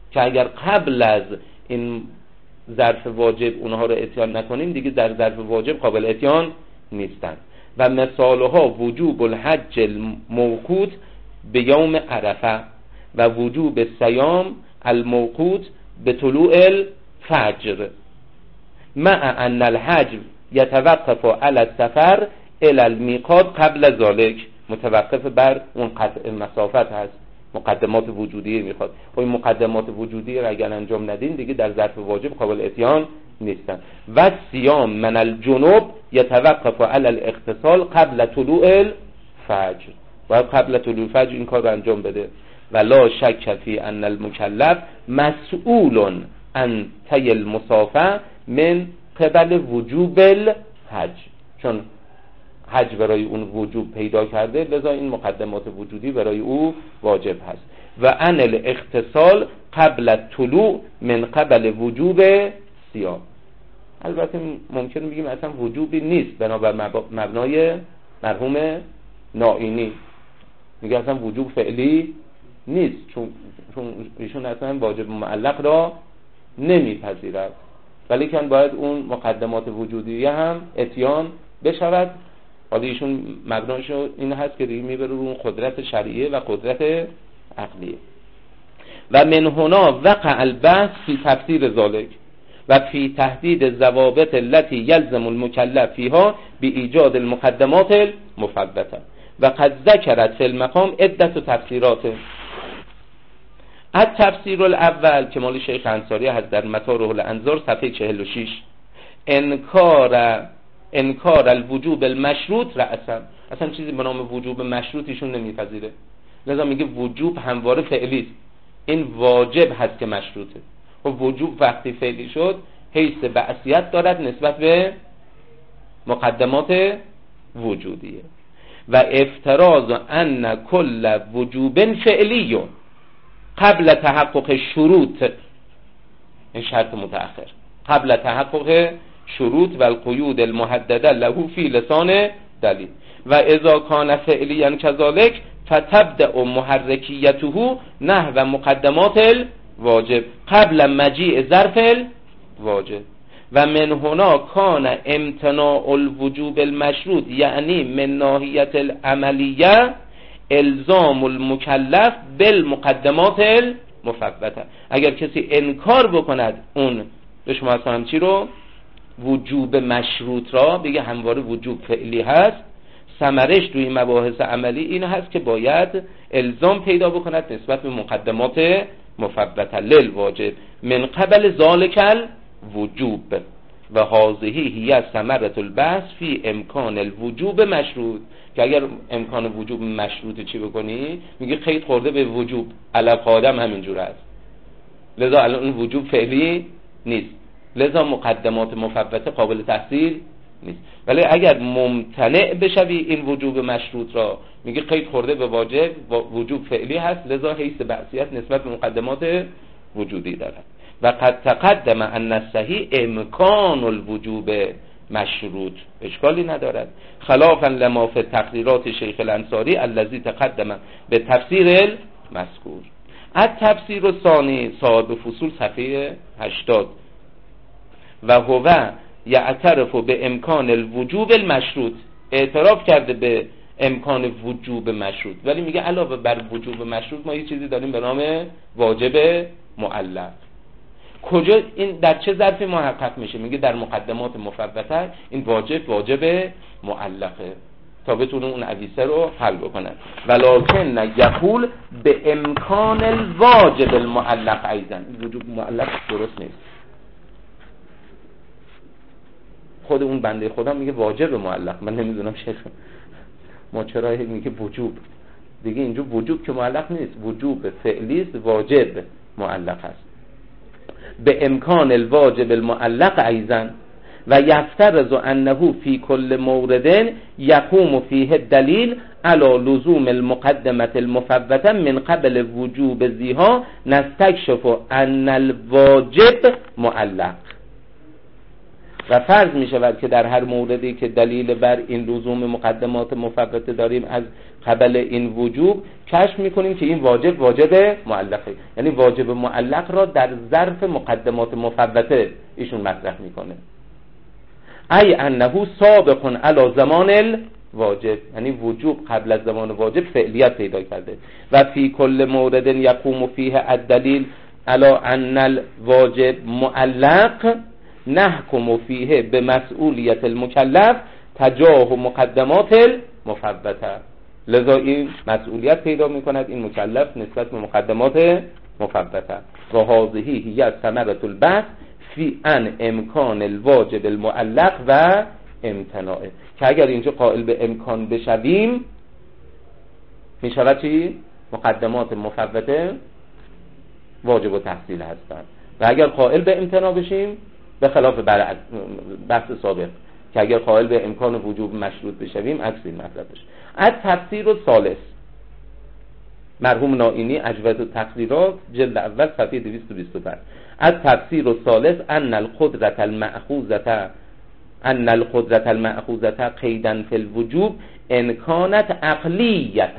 که اگر قبل از این ظرف واجب اونها رو اتیان نکنیم دیگه در ظرف واجب قابل اتیان نیستند. و مثالها وجوب الحج الموقوت به یوم عرفه و وجوب صیام الموقوت به طلوع الفجر مع ان الحج یتوقف علی السفر الی المیقات قبل ذلك، متوقف بر اون قطع مسافت هست، مقدمات وجودی میخواد. خب این مقدمات وجودی را اگر انجام ندین دیگه در ظرف واجب قابل اتیان نیستن. و صیام من الجنوب یتوقف علی الاغتسال قبل طلوع الفجر، باید قبل طلوع الفجر این کار رو انجام بده. و لا شک فی ان المکلف مسئول عن طی المسافه من قبل وجوب الحج، چون حج برای اون وجوب پیدا کرده لذا این مقدمات وجودی برای او واجب هست. و ان الاغتسال قبل طلوع من قبل وجوب صیام. البته ممکنه بگیم اصلا وجوبی نیست بنابر مبنای مرحوم نائینی، میگه اصلا وجوب فعلی نیست چون ایشون اصلا واجب معلق را نمیپذیرد، ولی کن باید اون مقدمات وجودی هم اتیان بشود. حالا ایشون مبناشو این هست که دیگه میبره رو اون قدرت شرعیه و قدرت عقلیه. و من هنا وقع البحث فی تفسیر ذلك و فی تحدید الضوابط التي يلزم المكلف فيها بإيجاد المقدمات المفوته و قد ذکرت فی المقام عدة تفسیرات. التفسیر الاول که مال شیخ انصاری هست در مطارح الانظار صفحه 46 انکار الوجوب المشروط رأسا، اصلا چیزی به نام وجوب مشروط ایشون نمیپذیره، لذا میگه وجوب همواره فعلی است، این واجب هست که مشروطه. و وجوب وقتی فعلی شد حیث بعثیت دارد نسبت به مقدمات وجودیه. و افتراض ان کل وجوب فعلی قبل تحقق شروط، این شرط متأخر، قبل تحقق شروط و القیود المحدده له فی لسان دلیل. و اذا کان فعلیا كذلك فتبدأ محرکیته نحو مقدمات الواجب قبل مجیء ظرف الواجب. و من هنا کان امتناع الوجوب المشروط یعنی من ناحیت العملیه الزام المکلف بالمقدمات المفوته. اگر کسی انکار بکند اون به شما اصلا چی رو وجوب مشروط را، بگه همواره وجوب فعلی هست، ثمرش توی مباحث عملی این هست که باید الزام پیدا بکند نسبت به مقدمات مفوته للواجب من قبل ذالک الوجوب. و هذه هی ثمرة البحث فی امکان الوجوب مشروط، که اگر امکان وجوب مشروط چی بکنی، میگه قید خورده به وجوب، علل قادم همینجور است، لذا الان اون وجوب فعلی نیست، لذا مقدمات مفوته قابل تحصیل نیست. ولی اگر ممتنع بشوی این وجوب مشروط را، میگه قید خورده به واجب، وجوب فعلی هست، لذا حیث بعثیت نسبت به مقدمات وجودی دارد. و قد تقدم ان الصحیح امکان الوجوب مشروط، اشکالی ندارد، خلافا لما فی تقریرات شیخ الانصاری الذی تقدم به تفسیر المذکور. التفسیر الثانی صاحب فصول صفحه 80 و هو یعترف به امکان الوجوب المشروط، اعتراف کرده به امکان وجوب مشروط، ولی میگه علاوه بر وجوب مشروط ما یه چیزی داریم به نام واجب معلق. کجا این در چه ظرفی محقق میشه؟ میگه در مقدمات مفوته این واجب معلقه، تا بتونه اون عویسه رو حل بکنن. ولکن یقول به امکان الواجب المعلق ایضا، وجوب معلق درست نیست، خود اون بنده خدا میگه واجب معلق، من نمیدونم شیخ ما چرا میگه وجوب دیگه، اینجا وجوب که معلق نیست، وجوب فعلی است، واجب معلق است. به امکان الواجب المعلق ایضا و یفترض انه فی کل مورد یقوم فیه الدلیل علی لزوم المقدمه المفوته من قبل وجوب ذیها نستکشف ان الواجب معلق. و فرض می شود که در هر موردی که دلیل بر این لزوم مقدمات مفوته داریم از قبل این وجوب، کشف می کنیم که این واجب معلقه، یعنی واجب معلق را در ظرف مقدمات مفوته ایشون مطرح می کنه. ای انه سابق علی زمان الواجب، یعنی وجوب قبل از زمان واجب فعلیت پیدا کرده. و فی کل مورد یقوم فیه الدلیل علی ان الواجب معلق نحکم فیه بمسئولیت المکلف تجاه مقدمات المفوته. لذا این مسئولیت پیدا می کند این مکلف نسبت به مقدمات مفوته. و هذه هی ثمرة البحث فی ان امکان الواجب المعلق و امتناعه، که اگر اینجا قائل به امکان بشویم می شود چی؟ مقدمات مفوته واجب و تحصیل هستند، و اگر قائل به امتناع بشیم به خلاف بحث سابق که اگر قائل به امکان وجوب مشروط بشویم عکس این مطلبش. از تفسیر الثالث مرحوم نائینی اجوبه التقدیرات جلد اول صفحه 225. از تفسیر الثالث ان القدرة المأخوذة قیدا فی الوجوب ان کانت عقلیة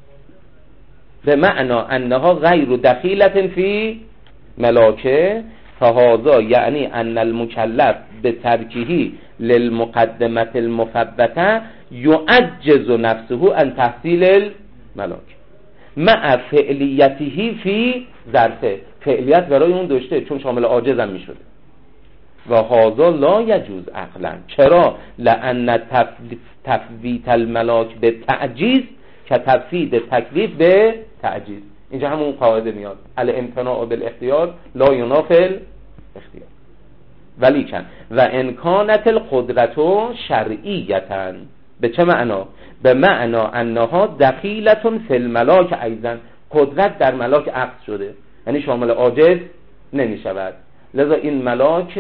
بمعنى انها غیر دخیلة فی ملاکه، فهذا یعنی ان المکلف بترکه للمقدمة المفوته یعجز نفسه عن تحصیل الملاک مع فعلیته فی ظرفه، فعلیت برای اون داشته چون شامل عاجز هم میشده. و هذا لا یجوز عقلا. چرا؟ لان تفویت الملاک به تعجیز که تفویت تکلیف به تعجیز. اینجا همون قاعده میاد الامتناع بالاختیار لا ینافی الاختیار. ولیکن و امکانت القدرت شرعیتا، به چه معنا؟ به معنا انها دخیلتون فی الملاک ایضا، قدرت در ملاک عقد شده یعنی شامل عاجز نمی شود، لذا این ملاک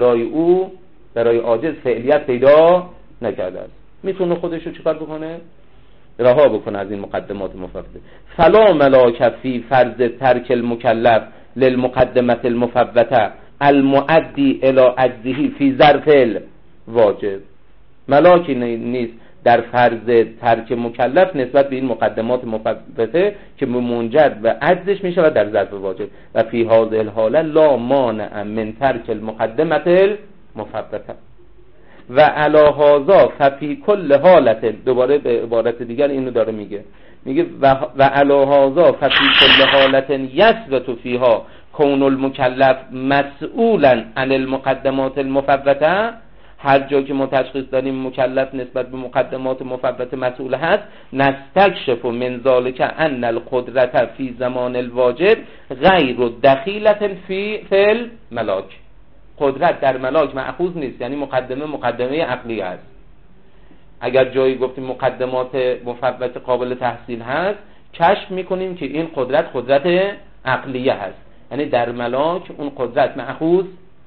برای عاجز فعلیت پیدا نکرده است. میتونه خودش رو چیکار بکنه؟ رها بکنه از این مقدمات مفوته. فلا ملاک فی فرض ترک المکلف للمقدمه المفوته المؤدی الی عجزه فی ظرف الواجب، ملاکی نیست در فرض ترک مکلف نسبت به این مقدمات مفوته که منجر به عجزش میشه و در ظرف واجب. و فی هذه الحاله لا مانع من ترک المقدمه المفوته و علی هذا ففی کل حالت، دوباره به عبارت دیگر اینو داره میگه و علی هذا ففی کل حالت یثبت فیها کون المکلف مسئولا عن المقدمات المفوته، هر جا که ما تشخیص دادیم مکلف نسبت به مقدمات مفوته مسئول هست، نستکشف من ذلک ان القدرت فی زمان الواجب غیر دخیلة فی الملاک، قدرت در ملاک مأخوذ نیست، یعنی مقدمه عقلی است. اگر جایی گفتیم مقدمات مفوته قابل تحصیل هست، کشف میکنیم که این قدرت عقلیه هست، یعنی در ملاک اون قدرت مأخوذ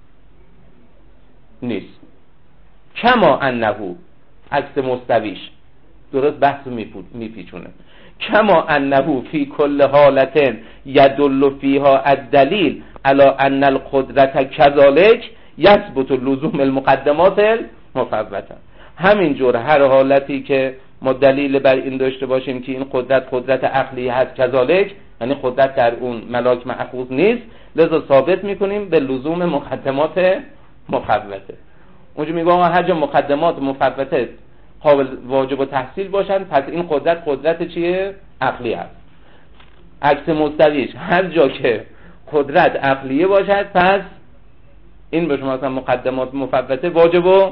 نیست. کما انه، عکس مستویش، درست بحث میپیچونه، کما انه فی کل حالت یدل فیها الدلیل علی ان القدرت کذالک یثبت لزوم المقدمات المفوته. همینجور هر حالتی که ما دلیل بر این داشته باشیم که این قدرت عقلی هست، کذالک یعنی قدرت در اون ملاک مأخوذ نیست، لذا ثابت میکنیم به لزوم مقدمات مفوته. اونجا میگه آقا هر جا مقدمات مفوته قابل واجب و تحصیل باشن پس این قدرت چیه؟ عقلی هست. عکس مستویش هر جا که قدرت عقلیه باشد پس این به شما مثلا مقدمات مفوته واجب و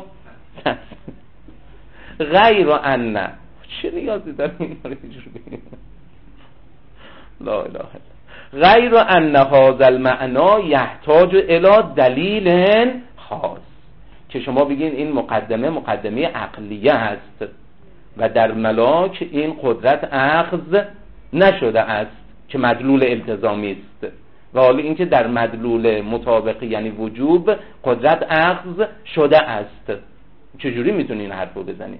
غیر ان، چه نیازی داره این رو اینجوری لا اله الا غیر ان هذا المعنى یحتاج الی دلیل خاص، که شما بگین این مقدمه عقلیه هست و در ملاک این قدرت اخذ نشده است که مدلول التزامی است، و حالا اینکه در مدلول مطابقی یعنی وجوب قدرت اخذ شده است. چجوری میتونی این حرف رو بزنی؟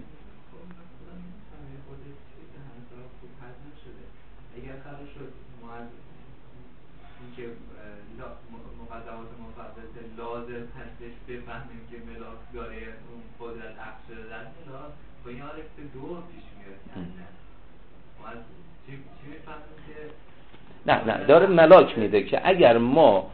مقدمات مفوته لازم هستش بفهمیم که ملاک داره اون قدرت عقل شده در ملاک با این حالت که دور پیش میاد چی میفهمیم که نه داره ملاک میده که اگر ما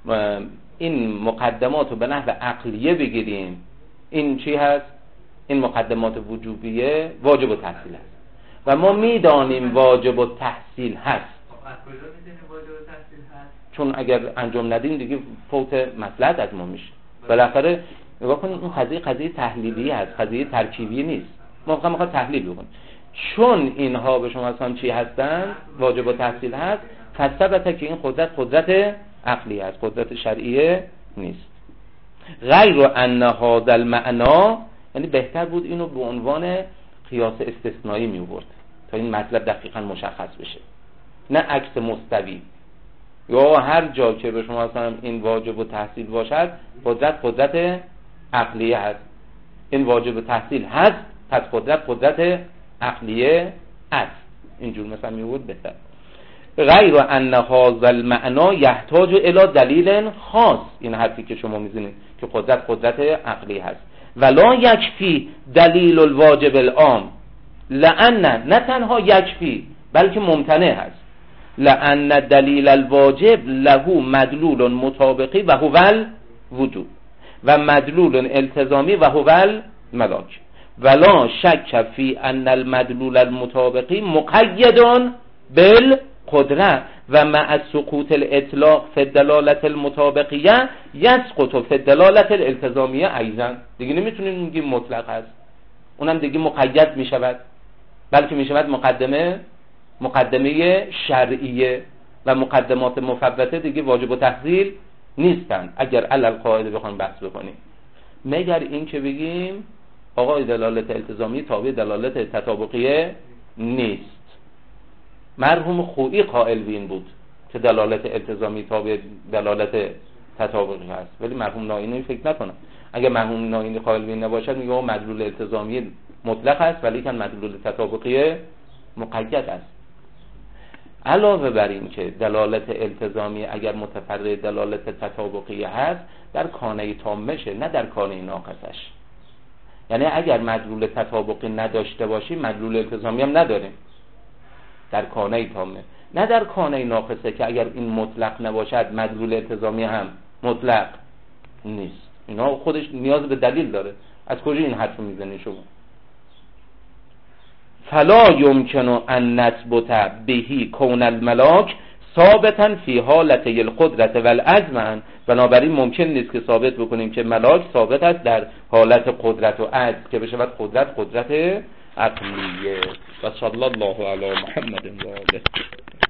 این مقدمات رو به نحو عقلیه بگیریم، این چی هست؟ این مقدمات وجوبیه واجب التحصیل هست و ما میدانیم واجب التحصیل هست. از کجا میدونیم واجب التحصیل هست؟ چون اگر انجام ندیم دیگه فوت مصلحت از ما میشه. بالاخره نگاه کنید اون قضیه تحلیلی هست، قضیه ترکیبی نیست. ما میخوام تحلیل بکنیم. چون اینها به شما اصلا چی هستن؟ واجب التحصیل هست. فثبته که این قدرت عقلی هست، قدرت شرعیه نیست. غیر ان هذا المعنا، یعنی بهتر بود اینو به عنوان قیاس استثنایی می آورد تا این مطلب دقیقاً مشخص بشه، نه عکس مستوی. یا هر جا که به شما اصلا این واجب التحصیل باشد قدرت عقلیه هست، این واجب التحصیل هست پس قدرت عقلیه است. اینجور مثلا می آورد بهتر. غیر ان هذا المعنا یحتاج الی دلیل خاص، این حرفی که شما میزنید که قدرت عقلی هست. ولا یکفی دلیل الواجب العام، لأن نه تنها یکفی بلکه ممتنع هست. لأن دلیل الواجب له مدلول مطابقی و هو الوجوب و مدلول التزامی و هو الملاک. ولا شک فی ان المدلول المطابقی مقید بالقدرة و مع سقوط الاطلاق فی الدلالة المطابقیه یسقط فی الدلالة الالتزامیه ایضا. دیگه نمیتونیم بگیم مطلق هست، اونم دیگه مقید میشود، بلکه میشود مقدمه شرعیه و مقدمات مفوته دیگه واجب التحصیل نیستن اگر علل قاعده بخوایم بحث بکنیم. مگر این که بگیم آقا دلالت التزامی تابع دلالت تطابقیه نیست. مرحوم خویی قائل به این بود که دلالت التزامی تابع دلالت تطابقی هست، ولی مرحوم ناینی فکر نکنم. اگر مرحوم ناینی قائل به این نباشد میگه مدلول التزامی مطلق است ولی کن مدلول تطابقی مقید است. علاوه بر این که دلالت التزامی اگر متفرع دلالت تطابقی هست در کانه تامشه، نه در کانه ناقصش. یعنی اگر مدلول تطابقی نداشته باشی مدلول التزامی هم نداریم در کانه تامه، نه در کانه ناقصه که اگر این مطلق نباشد مدلول التزامی هم مطلق نیست. اینا خودش نیاز به دلیل داره. از کجا این حرف میزنی شما؟ فلا یمکن ان نثبت بهی کون الملاک ثابتا فی حالت القدرت والعزم. بنابراین ممکن نیست که ثابت بکنیم که ملاک ثابت است در حالت قدرت و عجز که بشود قدرت عقلیه. و صلی الله علی محمد و آله.